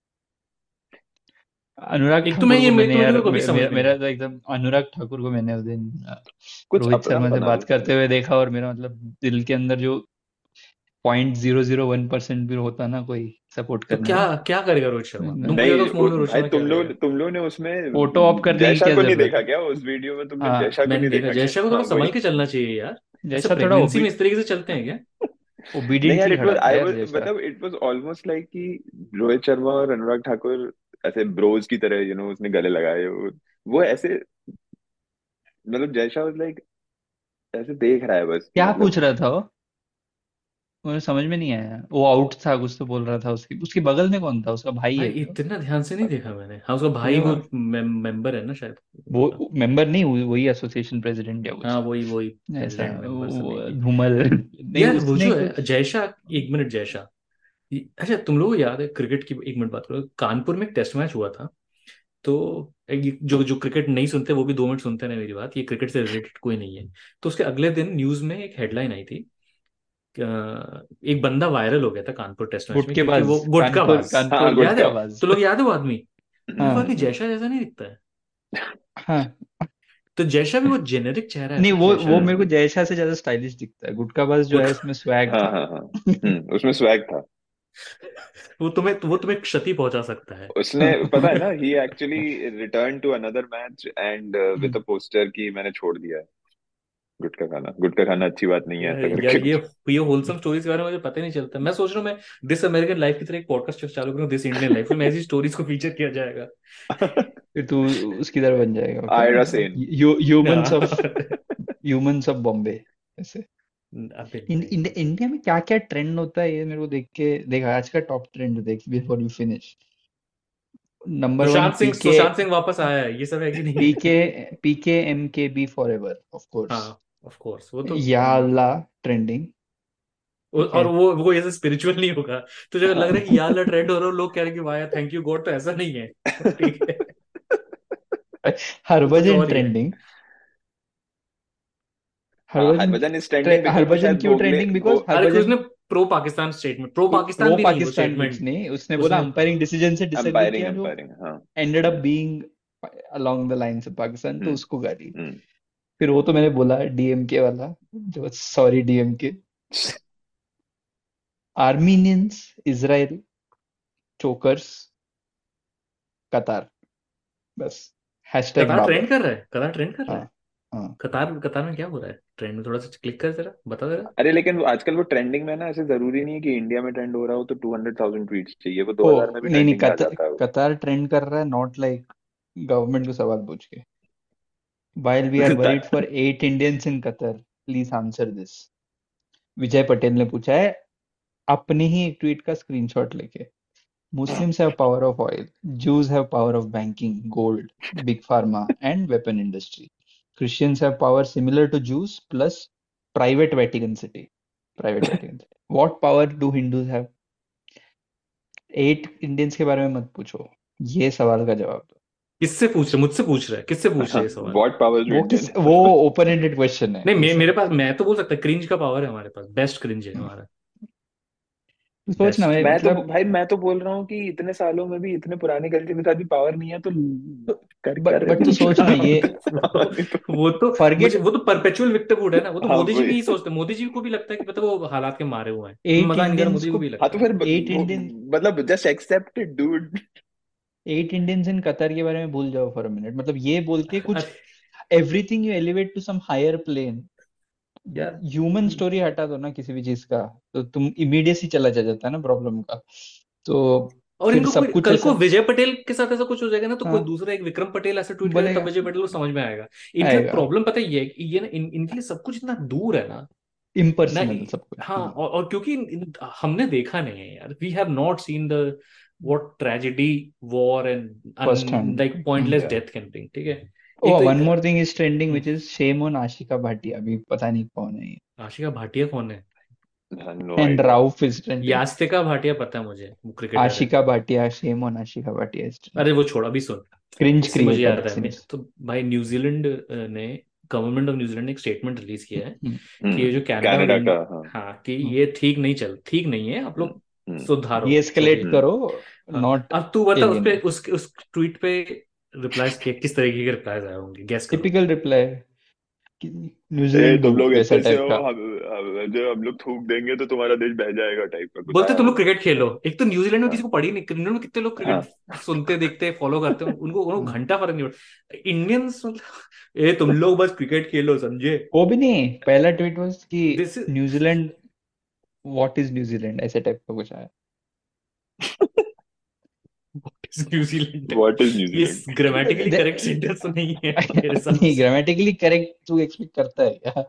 अनुराग एक तो मैं ठाकुर ये को एक मैंने तो मेरे यार को कभी मे, समझ मे, में नहीं मेरा आया। तो एकदम, अनुराग ठाकुर को मैंने उस दिन अ, कुछ रोहित अपना शर्मा से बना बात लो। करते हुए देखा, और मेरा मतलब दिल के अंदर जो point zero zero one percent भी होता ना कोई सपोर्ट तो करने क्या का। क्या करेगा रोहित शर्मा? मैं- तुमको क्या था नहीं उस उ- मूवी में रोहित भाई शर्मा क्या तुम लोग करेगा? तुम लोग ने उसमें फोटो ऑप करने की जयशा क्या को नहीं जरूरत देखा है? क्या? उस वीडियो में तुमने हाँ जयशा को मैंने नहीं देखा, देखा क्या? जयशा को हाँ थोड़ा संभल वही। के चलना चाहिए यार। ऐसा जैसा थोड़ा प्रेगनेंसी ओबी में इस तरीके से चलते हैं क्या? नहीं यार, ओबीडियंटली इट वाज खड़ा था आई यार वाज जैसा। मतलब इट वाज ऑलमोस्ट लाइक कि रोहित शर्मा और अनुराग ठाकुर ऐसे ब्रोज की तरह, यू नो, उसने गले लगाए वो वो ऐसे, मतलब जयशा वाज लाइक ऐसे देख रहा है बस कि क्या मतलब। पूछ रहा था वो? मुझे समझ में नहीं आया। वो आउट था कुछ तो बोल रहा था, उसकी उसके बगल में कौन था? उसका भाई भाई है क्या वो? इतना ध्यान से नहीं देखा मैंने। हाँ उसका भाई, मुझे वो वो मेंबर है ना शायद, मतलब। वो मेंबर नहीं, वो- वही एसोसिएशन प्रेसिडेंट या हाँ कुछ वही वही ऐसा, प्रेसिडेंट मेंबर सब वो भी। धूमल नहीं यार वो उसने जो है कुछ। जयशा, एक मिनट जयशा, ये- अच्छा तुम लोगों को याद है क्रिकेट की, एक मिनट बात करो, कानपुर में एक टेस्ट मैच हुआ था। तो ये जो जो क्रिकेट नहीं सुनते वो भी दो मिनट सुनते हैं मेरी बात, ये क्रिकेट से रिलेटेड कोई नहीं है। तो उसके अगले दिन न्यूज में एक हेडलाइन आई थी, अ, एक बंदा वायरल हो गया था कानपुर टेस्ट मैच में, क्योंकि गुटकेबाज, वो कानपुर गुटखाबाज, हाँ कानपुर याद है? गुटकाबाज। तो लोग याद है वो आदमी? उन्होंने कहा हाँ कि जयशा जैसा नहीं दिखता है। हाँ। तो जयशा भी वो जेनेरिक चेहरा है नहीं ना वो जयशा वो का। मेरे को हम्म, जयशा से ज्यादा स्टाइलिश दिखता है, गुटकाबाज जो गुट है उसमें स्वैग हाँ था। हाँ हाँ। हम्म, उसमें स्वैग था। वो तुम्हें वो तुम्हें क्षति पहुंचा सकता है। उसने, पता है ना, he actually return to another match and with a hmm. Poster की मैंने छोड़ दिया है गुटखा खाना। गुटखा खाना अच्छी बात नहीं है यार ऐसा यार करके ये कुछ। ये होलसम स्टोरीज के बारे में मुझे पता ही नहीं चलता। मैं सोच रहा हूँ मैं दिस अमेरिकन लाइफ की तरह एक पॉडकास्ट चालू करूँ, दिस इंडियन लाइफ, में ऐसी स्टोरीज को फीचर किया जाएगा। फिर तू उसकी तरह बन जाएगा क्या, आयरा सेन। ह्यूमंस ऑफ हाँ। ह्यूमंस ऑफ बॉम्बे ऐसे। अबे इन, नहीं। इन, इंडिया में क्या क्या ट्रेंड होता है ये मेरे को देख के देखा, आज का टॉप ट्रेंड देख before you finish. Number one Sushant Singh PK, Sushant Singh वापस आया है, ये सब है कि नहीं? PK PK M K B forever of course. हाँ ऑफ कोर्स, वो तो या अल्लाह ट्रेंडिंग। वो- ठीक और है। वो वो ऐसे स्पिरिचुअल नहीं होगा। तुझे अगर लग रहा है कि हाँ। यार अल्लाह ट्रेंड हो रहा है, लोग कह रहे हैं कि वाह यार थैंक यू गॉड, तो ऐसा नहीं है। ठीक है, वो कुछ हरभजन और ही है। ट्रेंडिंग। हाँ, हरभजन हरभजन इज ट्रेंडिंग ट्रे- बिकॉज वो हरभजन शायद क्यों भोगले ट्रेंडिंग? भो, बिकॉज अरे कि हरभजन उसने pro Pakistan statement, pro Pakistan pro भी नहीं वो पाकिस्तान कुछ स्टेटमेंट, नहीं, उसने बोला उसने अंपायरिंग डिसीजन से डिसएग्री अंपायरिंग किया, जो अंपायरिंग हाँ। Ended up being along the lines of Pakistan, तो हम्म उसको गाली। हम्म फिर वो तो मैंने बोला डीएमके वाला, जो sorry DMK, Armenians, Israel, chokers, Qatar, बस हैशटैग कतार ट्रेंड बाबर। कर रहा है, कतार ट्रेंड कर रहा हाँ है। हाँ। कतार कतार में क्या हो रहा है ट्रेंड में? थोड़ा सा क्लिक कर जरा, बता जरा। अरे लेकिन वो आजकल वो ट्रेंडिंग में ना, ऐसे जरूरी नहीं है कि इंडिया में ट्रेंड हो रहा हो तो टू हंड्रेड थाउजेंड ट्वीट्स चाहिए, वो ओ दो हज़ार में भी नहीं नहीं, ट्रेंडिंग में आ कतार जाता है वो। कतार ट्रेंड कर रहा है, नॉट लाइक गवर्नमेंट को सवाल पूछ के। While we are worried for eight Indians in Qatar, please answer this. विजय पटेल ने पूछा है अपने ही एक ट्वीट का स्क्रीनशॉट लेके। Muslims have power of oil, Jews have power of banking, gold, big pharma, and weapon industry. Christians have power similar to Jews plus private Vatican City. Private Vatican City. What power do Hindus have? Eight Indians के बारे में मत पूछो, ये सवाल का जवाब दो। किससे पूछ रहे? मुझसे पूछ रहा है? किससे पूछ रहे हैं ये सवाल? व्हाट पावर वो किस वो ओपन एंडेड क्वेश्चन है। नहीं, मे, ऐसा मेरे पास, मैं तो बोल सकता क्रिंज का पावर है हमारे पास, बेस्ट क्रिंज है हमारा। सोचना बेस्ट। भाई, मैं तो मतलब भाई मैं तो बोल रहा हूँ कि इतने सालों में भी इतने पुराने कल्चर के साथ भी पावर नहीं है तो कर क्या बट रहे बट तो सोच ना ये वो तो मुझे फॉरगेट वो तो परपेचुअल विक्टिमहुड है ना। वो तो हाँ मोदी जी भी वही। यही सोचते हैं। मोदी जी को भी लगता है कि मतलब वो हालात के मारे हुए हैं। मैं एट मजाक नहीं कर रहा, इंडियंस मोदी जी को को भी हाँ लगता तो है। फिर ब- एट वो इंडियन मतलब just accept it dude. At Indians in Qatar के बारे में भूल जाओ फॉर अ मिनट। मतलब ये बोल के कुछ अरे everything you elevate to some higher plane. यार, ह्यूमन स्टोरी हटा दो ना किसी भी चीज का, तो तुम इमीडिएटली चला जा जाता है ना प्रॉब्लम का। तो और फिर इनको कोई सब कुछ कल को ऐसा। विजय पटेल के साथ ऐसा कुछ हो जाएगा ना, तो कोई हाँ दूसरा एक विक्रम पटेल ऐसा ट्वीट करेगा, तब बोलेगा, विजय पटेल को समझ में आएगा। इनके साथ आएगा प्रॉब्लम पता है ये है कि ये ना इन, इनके लिए सब कुछ इतना दूर है ना ना इम्पर्सनल सब कुछ। हाँ, हाँ और, और क्योंकि इन, इन, हमने देखा नहीं है यार, we have not seen the what tragedy war first and hand. Like pointless death can bring. ठीक है। ओ एक तो वन एक more thing is trending which is shame on Ashika Bhatia. अभी पता नहीं कौन है ये। आशिका भाटिया कौन है? No and idea. Rauf is trending. Yastika Bhatia पता है मुझे, वो क्रिकेटर है। Ashika Bhatia, shame on Ashika Bhatia is अरे ट्रेंडिंग। वो छोड़, अभी सुन। क्रिंज इससे मुझे क्रिएटर याद है, मैं सिंस। तो भाई न्यूजीलैंड ने, गवर्नमेंट ऑफ न्यूजीलैंड ने एक स्टेटमेंट रिलीज किया है कि ये हम्म जो कनाडा और कनाडा इन, का हाँ। हाँ, कि ये ठीक नहीं चल ठीक नहीं है, आप हम्म लोग हम्म सुधारो ये जो भी। एस्केलेट हम्म करो, हाँ, नॉट अब तू बता उस पे, एलियनेट। उस उस ट्वीट पे रिप्लाईज किए, किस तरीके के रिप्लाईज आए होंगे, गेस करो। टिपिकल रिप्लाई, ए न्यूजीलैंड तुम बू लोग वैसा इतने से टाइप हो, का। हम हम- जो हम लोग थूक देंगे तो तुम्हारा देश बह जाएगा टाइप का कुछ बोलते आया तुम लोग होगा। क्रिकेट खेलो। एक तो न्यूजीलैंड में हाँ किसी को पड़ी नहीं, न्यूजीलैंड में कितने लोग हाँ क्रिकेट सुनते देखते फॉलो करते हैं, उनको उनको घंटा फर्क नहीं पड़ता। इंडियंस मतलब ए तुम लोग बस क्रिकेट खेलो, समझे? वो भी नहीं, पहला ट्वीट वाज कि this is New Zealand, what is New Zealand, ऐसे टाइप का कुछ आया। न्यूजीलैंड। व्हाट इज ये न्यूजीलैंड। ग्रामेटिकली करेक्ट सेंटेंस तो नहीं है मेरे हिसाब नहीं, से। ग्रामेटिकली करेक्ट तू एक्सपेक्ट करता है क्या?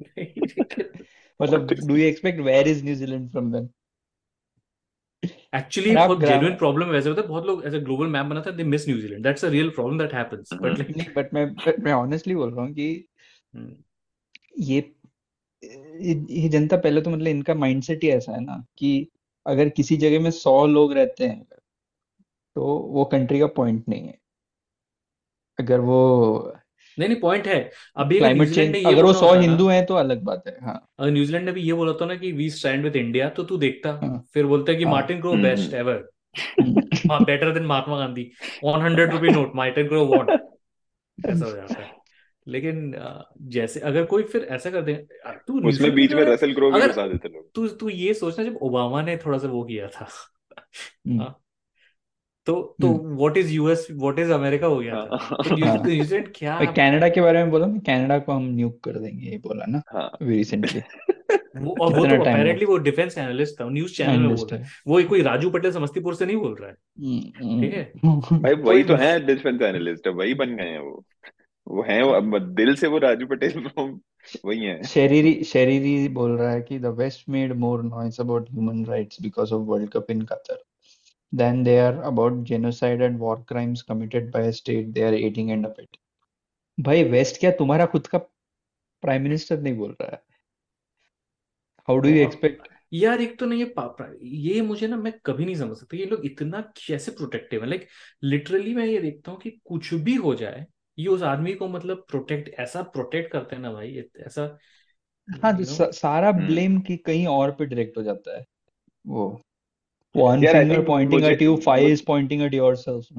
मतलब what is do you expect where is New Zealand from then? Actually खराब बहुत ग्राम। जेन्युइन प्रॉब्लम वैसे होता है, बहुत लोग ऐसे ग्लोबल मैप बनाते हैं, they miss New Zealand, that's a real problem that happens, but like नहीं बट मैं but मैं ऑनेस्टली बोल रहा हूँ कि ये ये ये जनता पहले तो मतलब इनका माइंडसेट ही ऐसा है ना कि अगर किसी जगह में सौ लोग रहते हैं तो वो कंट्री का पॉइंट नहीं है। अगर वो नहीं नहीं, पॉइंट है। अभी अगर क्लाइमेट न्यूजीलैंड चेंज, ने ये अगर वो बोला सौ होता ना, हिंदू हैं तो अलग बात है। हाँ अगर न्यूजीलैंड ने भी ये बोला होता ना कि वी स्टैंड विद इंडिया, तो तू देखता, हाँ फिर बोलता है कि हाँ। Martin Crowe hmm best ever, hmm. Better than Mahatma Gandhi, one hundred rupee note Martin Crowe want, ऐसा हो जाता है। लेकिन अ, जैसे अगर कोई फिर ऐसा कर दे, अ, तू उसमें न्यूजीलैंड बीच के में बारे में, रसल क्रो भी अगर घुसा देते लोग। तू तू ये सोचना, जब ओबामा ने थोड़ा सा वो किया था हम्म, हाँ, तो तो हम्म, what is US, what is America हो गया था। तो हाँ न्यूजीलैंड, हाँ। न्यूजीलैंड क्या भाई कनाडा के बारे में बोला ना, कनाडा को हम न्यूक कर देंगे ये बोला ना हाँ रिसेंटली। वो, और वो कितना तो टाइम अपेरेंटली लगा? वो डिफेंस एनालिस्ट था, न्यूज चैनल में बोल एनालिस्ट रहा है। है, वो कोई राजू पटेल समस्तीपुर से नहीं बोल रहा है। ठीक है। हम्म। भाई कोई वही तो है, डिफेंस एनालिस्ट है, वही बन गए हैं वो वो हैं वो, अब दिल से वो राजू पटेल वो वही है। शरीरी शरीरी बोल रहा है कि the West made more noise about human rights because of World Cup in Qatar than they are about genocide and war crimes committed by a state they are aiding and abetting। भाई West क्या तुम्हारा खुद का prime minister नहीं बोल रहा है? How do to you अब एक्सपेक्ट? यार, एक तो नहीं, ये पापा, ये मुझे ना, मैं कभी नहीं समझ सकता ये लोग इतना कैसे प्रोटेक्टिव है। लाइक लिटरली मैं ये देखता हूँ कि कुछ भी हो जाए, ये उस आदमी को मतलब प्रोटेक्ट, ऐसा प्रोटेक्ट करते हैं ना भाई, ये ऐसा, हाँ तो यू नो। सा, सारा हम्म ब्लेम की कहीं और पे डायरेक्ट हो जाता है। वो वन यार आई फिंगर थिंक पॉइंटिंग मुझे एट यू, फाइव मुझ is pointing at yourself no.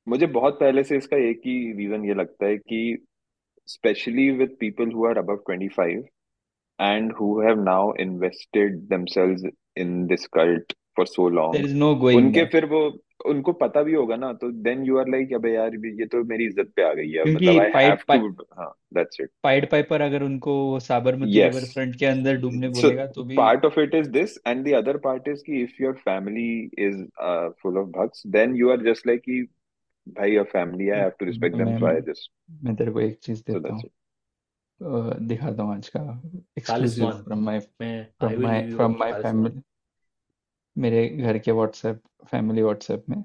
मुझे बहुत पहले से इसका एक ही रीजन ये लगता है कि specially with people who are above twenty five and who have now invested themselves in this cult for so long, there is no going उनके बैक, फिर वो उनको पता भी होगा ना, तो देन यू आर लाइक अबे यार ये तो मेरी इज्जत पे आ गई है, क्योंकि मतलब आई हैव पाइड टू। हाँ, दैट्स इट। पाइड पाइपर अगर उनको साबरमती यस, रिवर फ्रंट के अंदर डूबने so बोलेगा तो भी part of it is this and the other part is कि if your family is uh, full of bhaks, then you are just like कि भाई your family, I have to respect them, मैं so I just, मैं तेरे को एक चीज so देता that's हूँ, it। अ, दिखाता हूँ आज का एक्सक्लूसिव खालिस्तान फ्रॉम माय मैं I from will my give you from my Khalistan. Family, मेरे घर के व्हाट्सएप फैमिली व्हाट्सएप में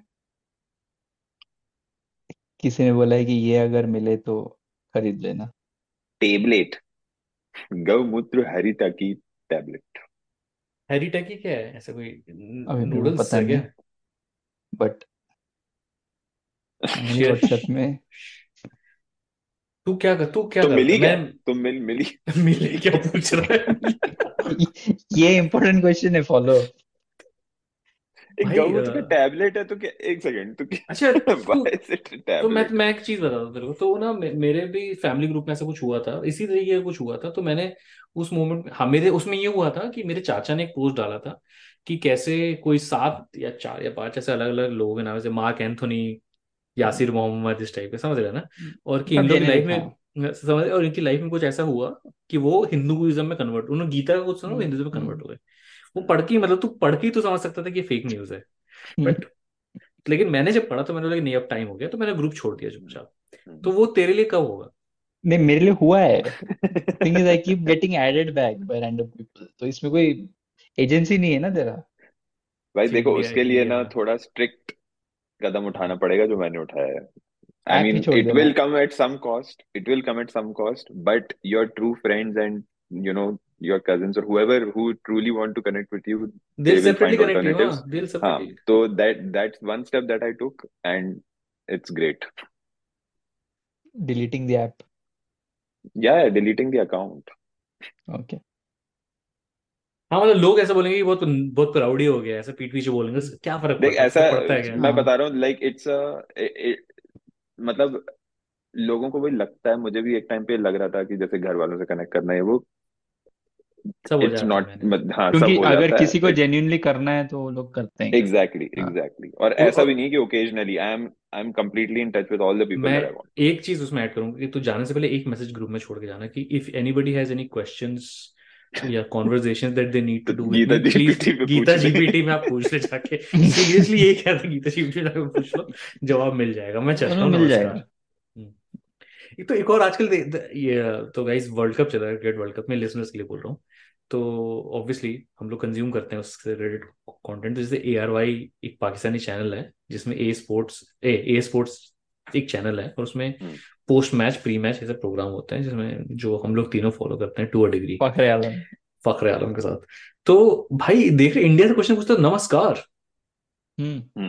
किसी ने बोला है कि ये अगर मिले तो खरीद लेना। टेबलेट, गौमूत्र हरिता की टैबलेट। हैरी टैकी क्या है, ऐसा कोई अभी मेरे को नूडल्स पता है क्या? नहीं, बट फैमिली शेर व्हाट्सएप में तू क्या कर तू क्या तो करता मिली है? क्या, मैं तुम मिल मिली? मिले क्या पूछ रहा है? ये इंपॉर्टेंट क्वेश्चन है, फॉलो। एक भाई गौमूत्र का अ, टैबलेट है तो क्या, एक सेकंड तो अच्छा क्या तू व्हाई इज इट तो मैं टैबलेट? मैं एक चीज बताता हूँ तेरे को। तो ना मे, मेरे भी फैमिली ग्रुप में ऐसा कुछ हुआ था, इसी तरीके का कुछ हुआ था। तो मैंने उस मोमेंट में, हाँ, मेरे उसमें ये हुआ था कि मेरे चाचा ने एक पोस्ट डाला था कि कैसे कोई सात या चार या पांच ऐसे अलग अलग लोगों के नाम, जैसे मार्क एंथोनी, यासिर मोहम्मद, इस टाइप के, समझ रहे हैं ना? और कि इन लोग समझे की नहीं लाइफ देखा। में समझ, और इनकी लाइफ में कुछ ऐसा हुआ कि वो हिंदुइज्म में कन्वर्ट, उन्होंने गीता का कुछ सुना, वो हम्म, हिंदुइज्म में कन्वर्ट हम्म, हो गए। वो पढ़ के, मतलब तू पढ़ के ही तो समझ सकता था कि ये फेक न्यूज है। हम्म। बट लेकिन मैंने जब पढ़ा तो मैंने बोला कि नहीं, अब टाइम हो गया, तो मैंने ग्रुप छोड़ दिया चुपचाप। तो वो तेरे लिए कब होगा? नहीं, मेरे लिए हुआ है। Thing is I keep getting added back by random people, तो इसमें कोई एजेंसी नहीं है ना तेरा। भाई अच्छा, देखो, इंडिया उसके लिए इंडिया ना में थोड़ा स्ट्रिक्ट कदम उठाना पड़ेगा जो मैंने उठाया है। आई ऐप ही मीन छोड़ इट देना। Will come at some cost, it will come at some cost, but your true friends and you know your cousins or whoever who truly want to connect with you, दिल they will separately find connect यू, हाँ, alternatives। दिल हाँ, separately. तो that that's one step that I took and it's great। Deleting the app. Yeah, deleting the account। Okay. हाँ, मतलब लोग ऐसा बोलेंगे कि बहुत बहुत प्राउड ही हो गया, ऐसा पीठ पीछे बोलेंगे, क्या फर्क देख पड़ता है, ऐसा, फर्क पड़ता है क्या? मैं हाँ, बता रहा हूँ लाइक इट्स अ, मतलब लोगों को वही लगता है, मुझे भी एक टाइम पे लग रहा था कि जैसे घर वालों से कनेक्ट करना है वो, सब हो इट्स जाता है नॉट, मैनेज। हाँ क्योंकि सब हो अगर जाता किसी को है। जेन्युइनली करना है तो वो लोग करते हैं करते एग्जैक्टली हैं। हाँ। एग्जैक्टली, और और, ऐसा भी और नहीं कि occasionally, I am I am completely in touch with all the people मैं दैट आई वांट। एक चीज उसमें ऐड करूंगा कि तू जाने से पहले एक मैसेज ग्रुप में छोड़ के जाना कि if anybody has any questions या conversation that they need to to do with गीता मी, प्लीज जीपीटी पे गीता पूछ ले। जीपीटी में आप पूछ ले जाके। सीरियसली यही कहता, गीता जीपीटी में जाकर पूछ लो, जवाब मिल जाएगा। मैं चलता उन्हें हूँ, मिल नमस्कार। जाएगा। हम्म। एक तो एक और आजकल दे, दे, ये तो गाइस वर्ल्ड कप चल रहा है, क्रिकेट वर्ल्ड कप में, लिसनर्स के लिए बोल रहा हूँ। तो ऑब्वियसली हम लोग कंज्यूम करते हैं उससे रिलेटेड कंटेंट। जैसे ए आर वाई एक पाकिस्तानी चैनल है जिसमें A sports A A sports एक चैनल है, और उसमें पोस्ट मैच, प्री मैच ऐसे प्रोग्राम होते हैं जिसमें जो हम लोग तीनों फॉलो करते हैं to a degree, Fakhre Alam. Fakhre Alam के साथ। तो भाई देख रहे, इंडिया से क्वेश्चन पूछते हो, नमस्कार। हम्म।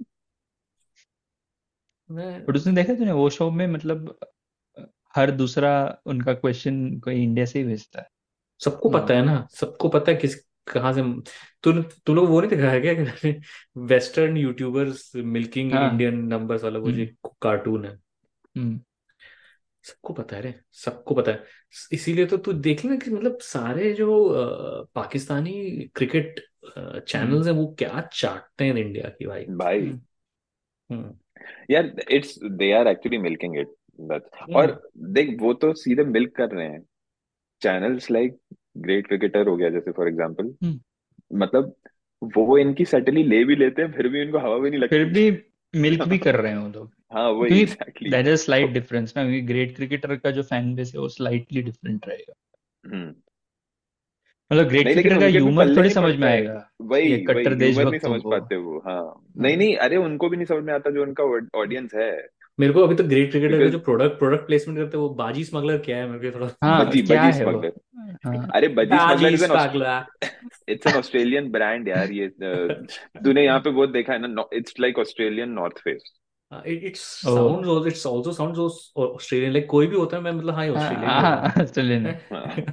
मैं बट उसने देखा तूने वो शो में, मतलब हर दूसरा उनका क्वेश्चन कोई इंडिया से ही भेजता है। सबको पता है ना, सबको पता है किस कहाँ से। तू तू लोग वो नहीं दिखा है क्या, वेस्टर्न यूट्यूबर्स मिल्किंग हाँ। इंडियन नंबर्स वाला वो जो हम्म, कार्टून है? हम्म, सबको पता है रे, सबको पता है। इसीलिए तो तू देख लेना कि मतलब सारे जो अ, पाकिस्तानी क्रिकेट हम्म, चैनल्स हैं वो क्या चाटते हैं इंडिया की भाई। भाई हम्म, हम्म यार, it's they are actually milking it, that's, हम्म और देख वो तो सीधे मिल्क कर रहे हैं। चैनल्स लाइक ग्रेट क्रिकेटर हो गया जैसे फॉर एग्जांपल, हम्म। मतलब वो इनकी सैटली ले भी लेते हैं, फिर भी इनको हवा भी नहीं फिर लगती। भी मिल्क भी कर रहे हैं वो लोग, हाँ वही क्योंकि एग्जैक्टली। दैट इज स्लाइट तो डिफरेंस ना, क्योंकि ग्रेट क्रिकेटर का जो फैन बेस है वो स्लाइटली डिफरेंट रहेगा। हम्म, मतलब ग्रेट नहीं लेकिन क्रिकेटर का उनके भी ह्यूमर पल्ले थोड़ी नहीं समझ में पड़ता है। आएगा ये वही वही कट्टर ह्यूमर नहीं देशभक्तों समझ को। पाते वो। हाँ, नहीं हाँ। नहीं, अरे उनको भी नहीं समझ में आता जो उनका ऑडियंस है, मेरे को अभी तो ग्रेट क्रिकेटर का बिकॉज जो प्रोडक्ट प्रोडक्ट प्लेसमेंट करते हैं वो बाजी स्मगलर क्या है, मेरे को थोड़ा हाँ, बजी क्या बजी है वो। स्मगलर। हाँ। अरे बजी स्मगलर बाजी is an, Smuggler. It's an Australian brand यार ये। अ, तूने यहाँ पे वो देखा है ना, it's like Australian North Face. It's ओ। Sound it's also sound Australian, like कोई भी होता है, मैं मतलब हाँ ये ऑस्ट्रेलिया ही होगा। हाँ, ऑस्ट्रेलियन है।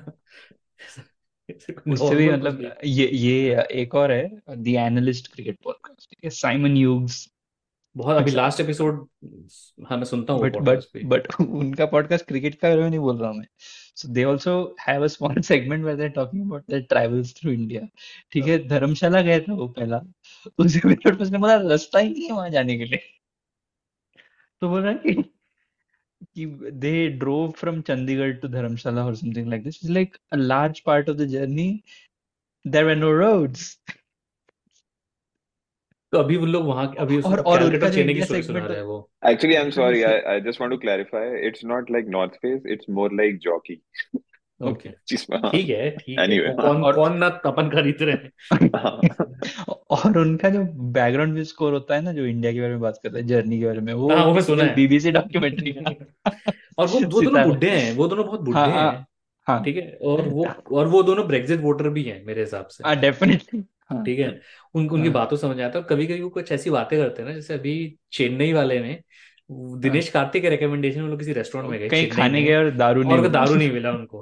उससे भी नॉर्मल कुछ मतलब नहीं। ये ये एक और है, द एनालिस्ट क्रिकेट पॉडकास्ट, ठीक है, साइमन ह्यूग्स बहुत अभी लास्ट एपिसोड हाँ मैं सुनता हूँ वो बट बट पॉडकास्ट पे। बट उनका पॉडकास्ट क्रिकेट का बारे में नहीं बोल रहा हूँ मैं. So they also have a small segment where they are talking about their travels through India. ठीक है, धर्मशाला गए थे वो पहला. उस एपिसोड में उसने बोला रास्ता ही नहीं है वहां जाने के लिए. तो बोल रहा है कि कि they drove from Chandigarh to Dharamshala or something like this. It's like a large part of the journey there were no roads. तो अभी वो लोग वहां अभी और और कैलकाटा उनका जो चेन्नई की इंडिया स्टोरी सुना सेगमेंट रहा है वो। Actually, I'm उनका जो sorry. I, से- I just want to clarify. It's not like North Face. It's more like jockey. Okay जिसमें हाँ. ठीक है ठीक है Anyway, कौ- हाँ. कौन और कौन ना तपन खरीद रहे हैं। हाँ. और उनका जो बैकग्राउंड म्यूजिक स्कोर होता है ना, जो इंडिया के बारे में बात करता है, जर्नी के बारे में, वो हाँ वो मैं सुना टिपिकल है। बीबीसी डॉक्यूमेंट्री का और वो वो दोनों सितारा. बुढ़े हैं, वो दोनों बहुत हाँ बुढ़े हाँ हैं। हाँ ठीक है, और वो और वो दोनों ब्रेग्जिट वोटर भी हैं मेरे हिसाब से। हाँ डेफिनेटली. हाँ ठीक है, उन उनकी हाँ बातों समझ आता है। और कभी कभी वो कुछ ऐसी बातें करते हैं ना, जैसे अभी चेन्नई वाले ने हाँ. दिनेश कार्तिक के रिकमेंडेशन में लोग किसी रेस्टोरेंट में गए कहीं चेन्नई खाने गए में, और दारू नहीं और वो मिला. दारू नहीं मिला उनको।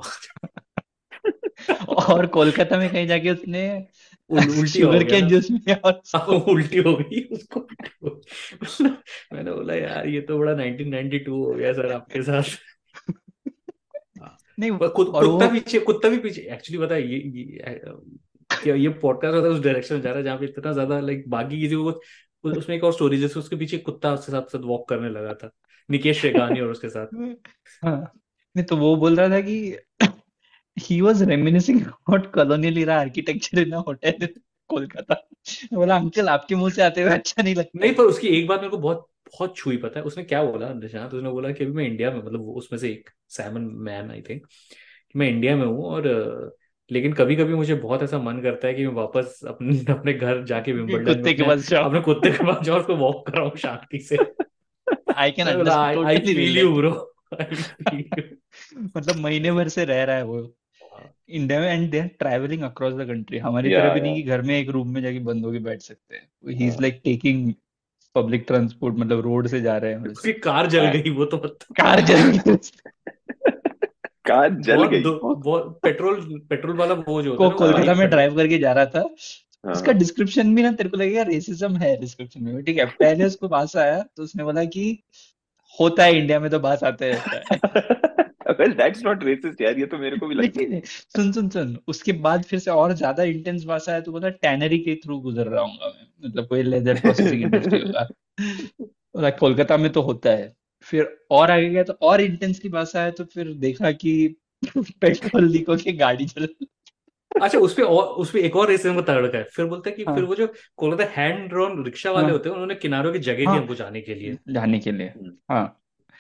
और कोलकाता में कहीं जाके उसने उल, उल्टी हो शुगर गया केन ना। जूस में और हाँ, उल्टी हो गई उसको, उल्टी हो गई। मतलब मैंने बोला यार ये तो बड़ा नाइनटीन नाइंटी टू हो गया सर आपके साथ। नहीं. पर कुत, और कुत्ता वो पीछे कुत्ता भी पीछे एक्चुअली पता है ये, ये क्या ये पॉडकास्ट होता है उस डायरेक्शन में जा रहा है जहाँ पे इतना ज्यादा लाइक बाकी किसी को उस- उसमें एक और स्टोरी जैसे उसके पीछे कुत्ता उसके साथ साथ वॉक करने लगा था, निकेश शेगानी और उसके साथ। हाँ. नहीं तो वो बोल रहा था कि he was reminiscing about colonial era architecture in a hotel in Kolkata. मैं बोला अंकल आपके मुंह से आते हुए अच्छा नहीं लगता. नहीं पर उसकी एक बात मेरे को बहुत बहुत छुई, पता है उसने क्या बोला निशांत? उसने बोला कि अभी मैं इंडिया में, मतलब वो उसमें से एक सैमन मैन आई थिंक, कि मैं इंडिया में हूँ और अ, लेकिन कभी कभी मुझे बहुत ऐसा मन करता है कि मैं वापस अपने अपने घर जाके विंबलडन में कुत्ते के अपने पास जाओ. अपने कुत्ते के पास जाऊँ, उसको वॉक कराऊँ शांति से। आई कैन मैं बोला understand, I totally feel you relate. Bro, I feel you. मतलब महीने भर से रह रहा है वो इंडिया में and they are travelling across the country. हमारी तरह Yeah, भी नहीं yeah. कि घर में एक रूम में जाके बंद होके बैठ सकते हैं. ही इज हाँ. लाइक टेकिंग पब्लिक ट्रांसपोर्ट, मतलब रोड से जा रहे हैं. उसकी कार जल हाँ. गई वो तो मतलब कार जल गई. कार जल बहुत गई. दो बहुत पेट्रोल पेट्रोल वाला वो जो होता को है ना वो कोलकाता लीक में कर ड्राइव करके जा रहा था. उसका हाँ. डिस्क्रिप्शन भी ना तेरे को लगेगा रेसिज्म है डिस्क्रिप्शन में. ठीक है, पहले उसको बास आया तो उसने बोला कि होता है इंडिया में तो बास आते रहता है. Well, that's not racist यार, ये तो मेरे को भी लगता नहीं नहीं सुन सुन सुन उसके बाद फिर से और ज्यादा इंटेंस बास आया तो बोला टैनरी के थ्रू गुजर रहा हूँ मैं, मतलब कोई लेदर प्रोसेसिंग इंडस्ट्री होगा. बोला कोलकाता में तो होता है. फिर और आगे गया तो और इंटेंसली बास आया तो फिर देखा कि पेट्रोल लीक होके गाड़ी चल. अच्छा उसपे और उसपे एक और रेसिज्म का तड़का है। फिर बोलता है कि हाँ. फिर वो जो कोलकाता हैंड ड्रोन रिक्शा वाले हाँ होते हैं उन्होंने किनारों की जगह दी हाँ हमको जाने के लिए। जाने के लिए. हम्म. हाँ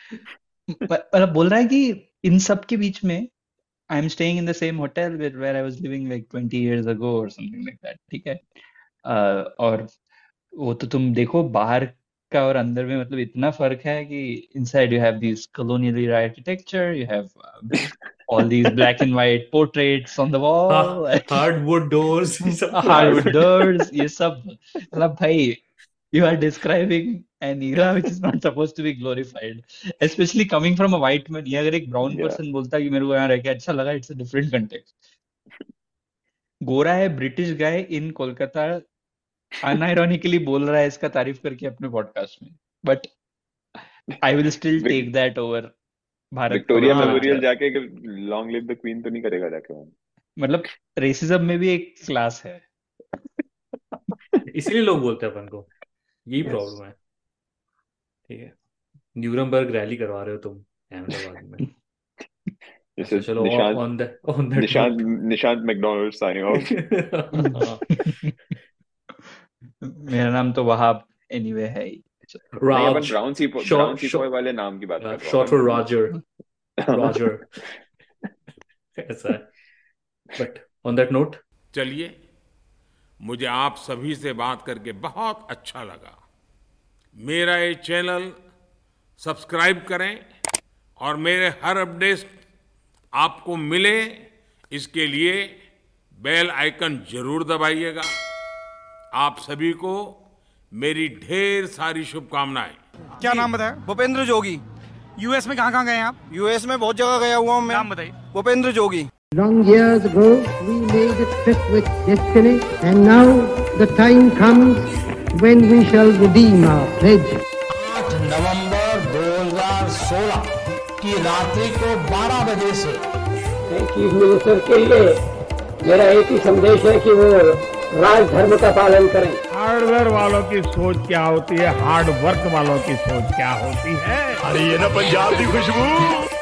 पर पर अब बोल रहा है कि इन सब के बीच में I am staying in the same hotel where where I was living like twenty years ago और समथिंग लाइक दैट. ठीक है. अ, और वो तो तुम देखो बाहर का और अंदर में मतलब इतना फर्क है कि inside you have this colonial era architecture, you have uh, all these black and white portraits on the wall, hardwood doors hardwood doors, ये सब. मतलब भाई you are describing an era which is not supposed to be glorified, especially coming from a white man. ये अगर एक brown Yeah. person बोलता कि मेरे को यहाँ रह के अच्छा लगा, it's a different context. गोरा है ब्रिटिश गाय इन कोलकाता अनआयरॉनिकली बोल रहा है इसका तारीफ करके अपने पॉडकास्ट में, बट आई विल स्टिल विक- टेक दैट ओवर भारत का विक्टोरिया वैसा मेमोरियल विचार. जाके लॉन्ग लिव द क्वीन तो नहीं करेगा जाके वहाँ. मतलब रेसिज्म में भी एक क्लास है. इसीलिए लोग बोलते हैं अपन को, यही Yes. प्रॉब्लम है. ठीक है, न्यूरमबर्ग रैली करवा रहे हो तुम अहमदाबाद में. This अच्छा is चलो Nishant on the on that Nishant Nishant McDonald signing off. मेरा नाम तो वहाब एनीवे है ही. नहीं, अपन राज ब्राउन सी ब्राउन शॉर्ट सीपॉय वाले नाम की बात कर रहा हूँ. शॉर्ट फॉर रॉजर रॉजर ऐसा है. बट ऑन दैट नोट चलिए, मुझे आप सभी से बात करके बहुत अच्छा लगा. मेरा ये चैनल सब्सक्राइब करें और मेरे हर अपडेट आपको मिले इसके लिए बेल आइकन जरूर दबाइएगा. आप सभी को मेरी ढेर सारी शुभकामनाएं. क्या नाम बताया? भूपेंद्र जोगी. यूएस में कहाँ कहाँ गए हैं आप? यूएस में बहुत जगह गया हुआ हूँ मैं. नाम बताइए. भूपेंद्र जोगी. Long years ago, we made a trip with destiny, and now the time comes when we shall redeem our pledge. आठ नवंबर दो हज़ार सोलह की रात्रि को बारह बजे से चीफ मिनिस्टर के लिए मेरा एक ही संदेश है कि वो राजधर्म का पालन करें। हार्डवेयर वालों की सोच क्या होती है, हार्ड वर्क वालों की सोच क्या होती है। अरे ये ना पंजाब की खुशबू।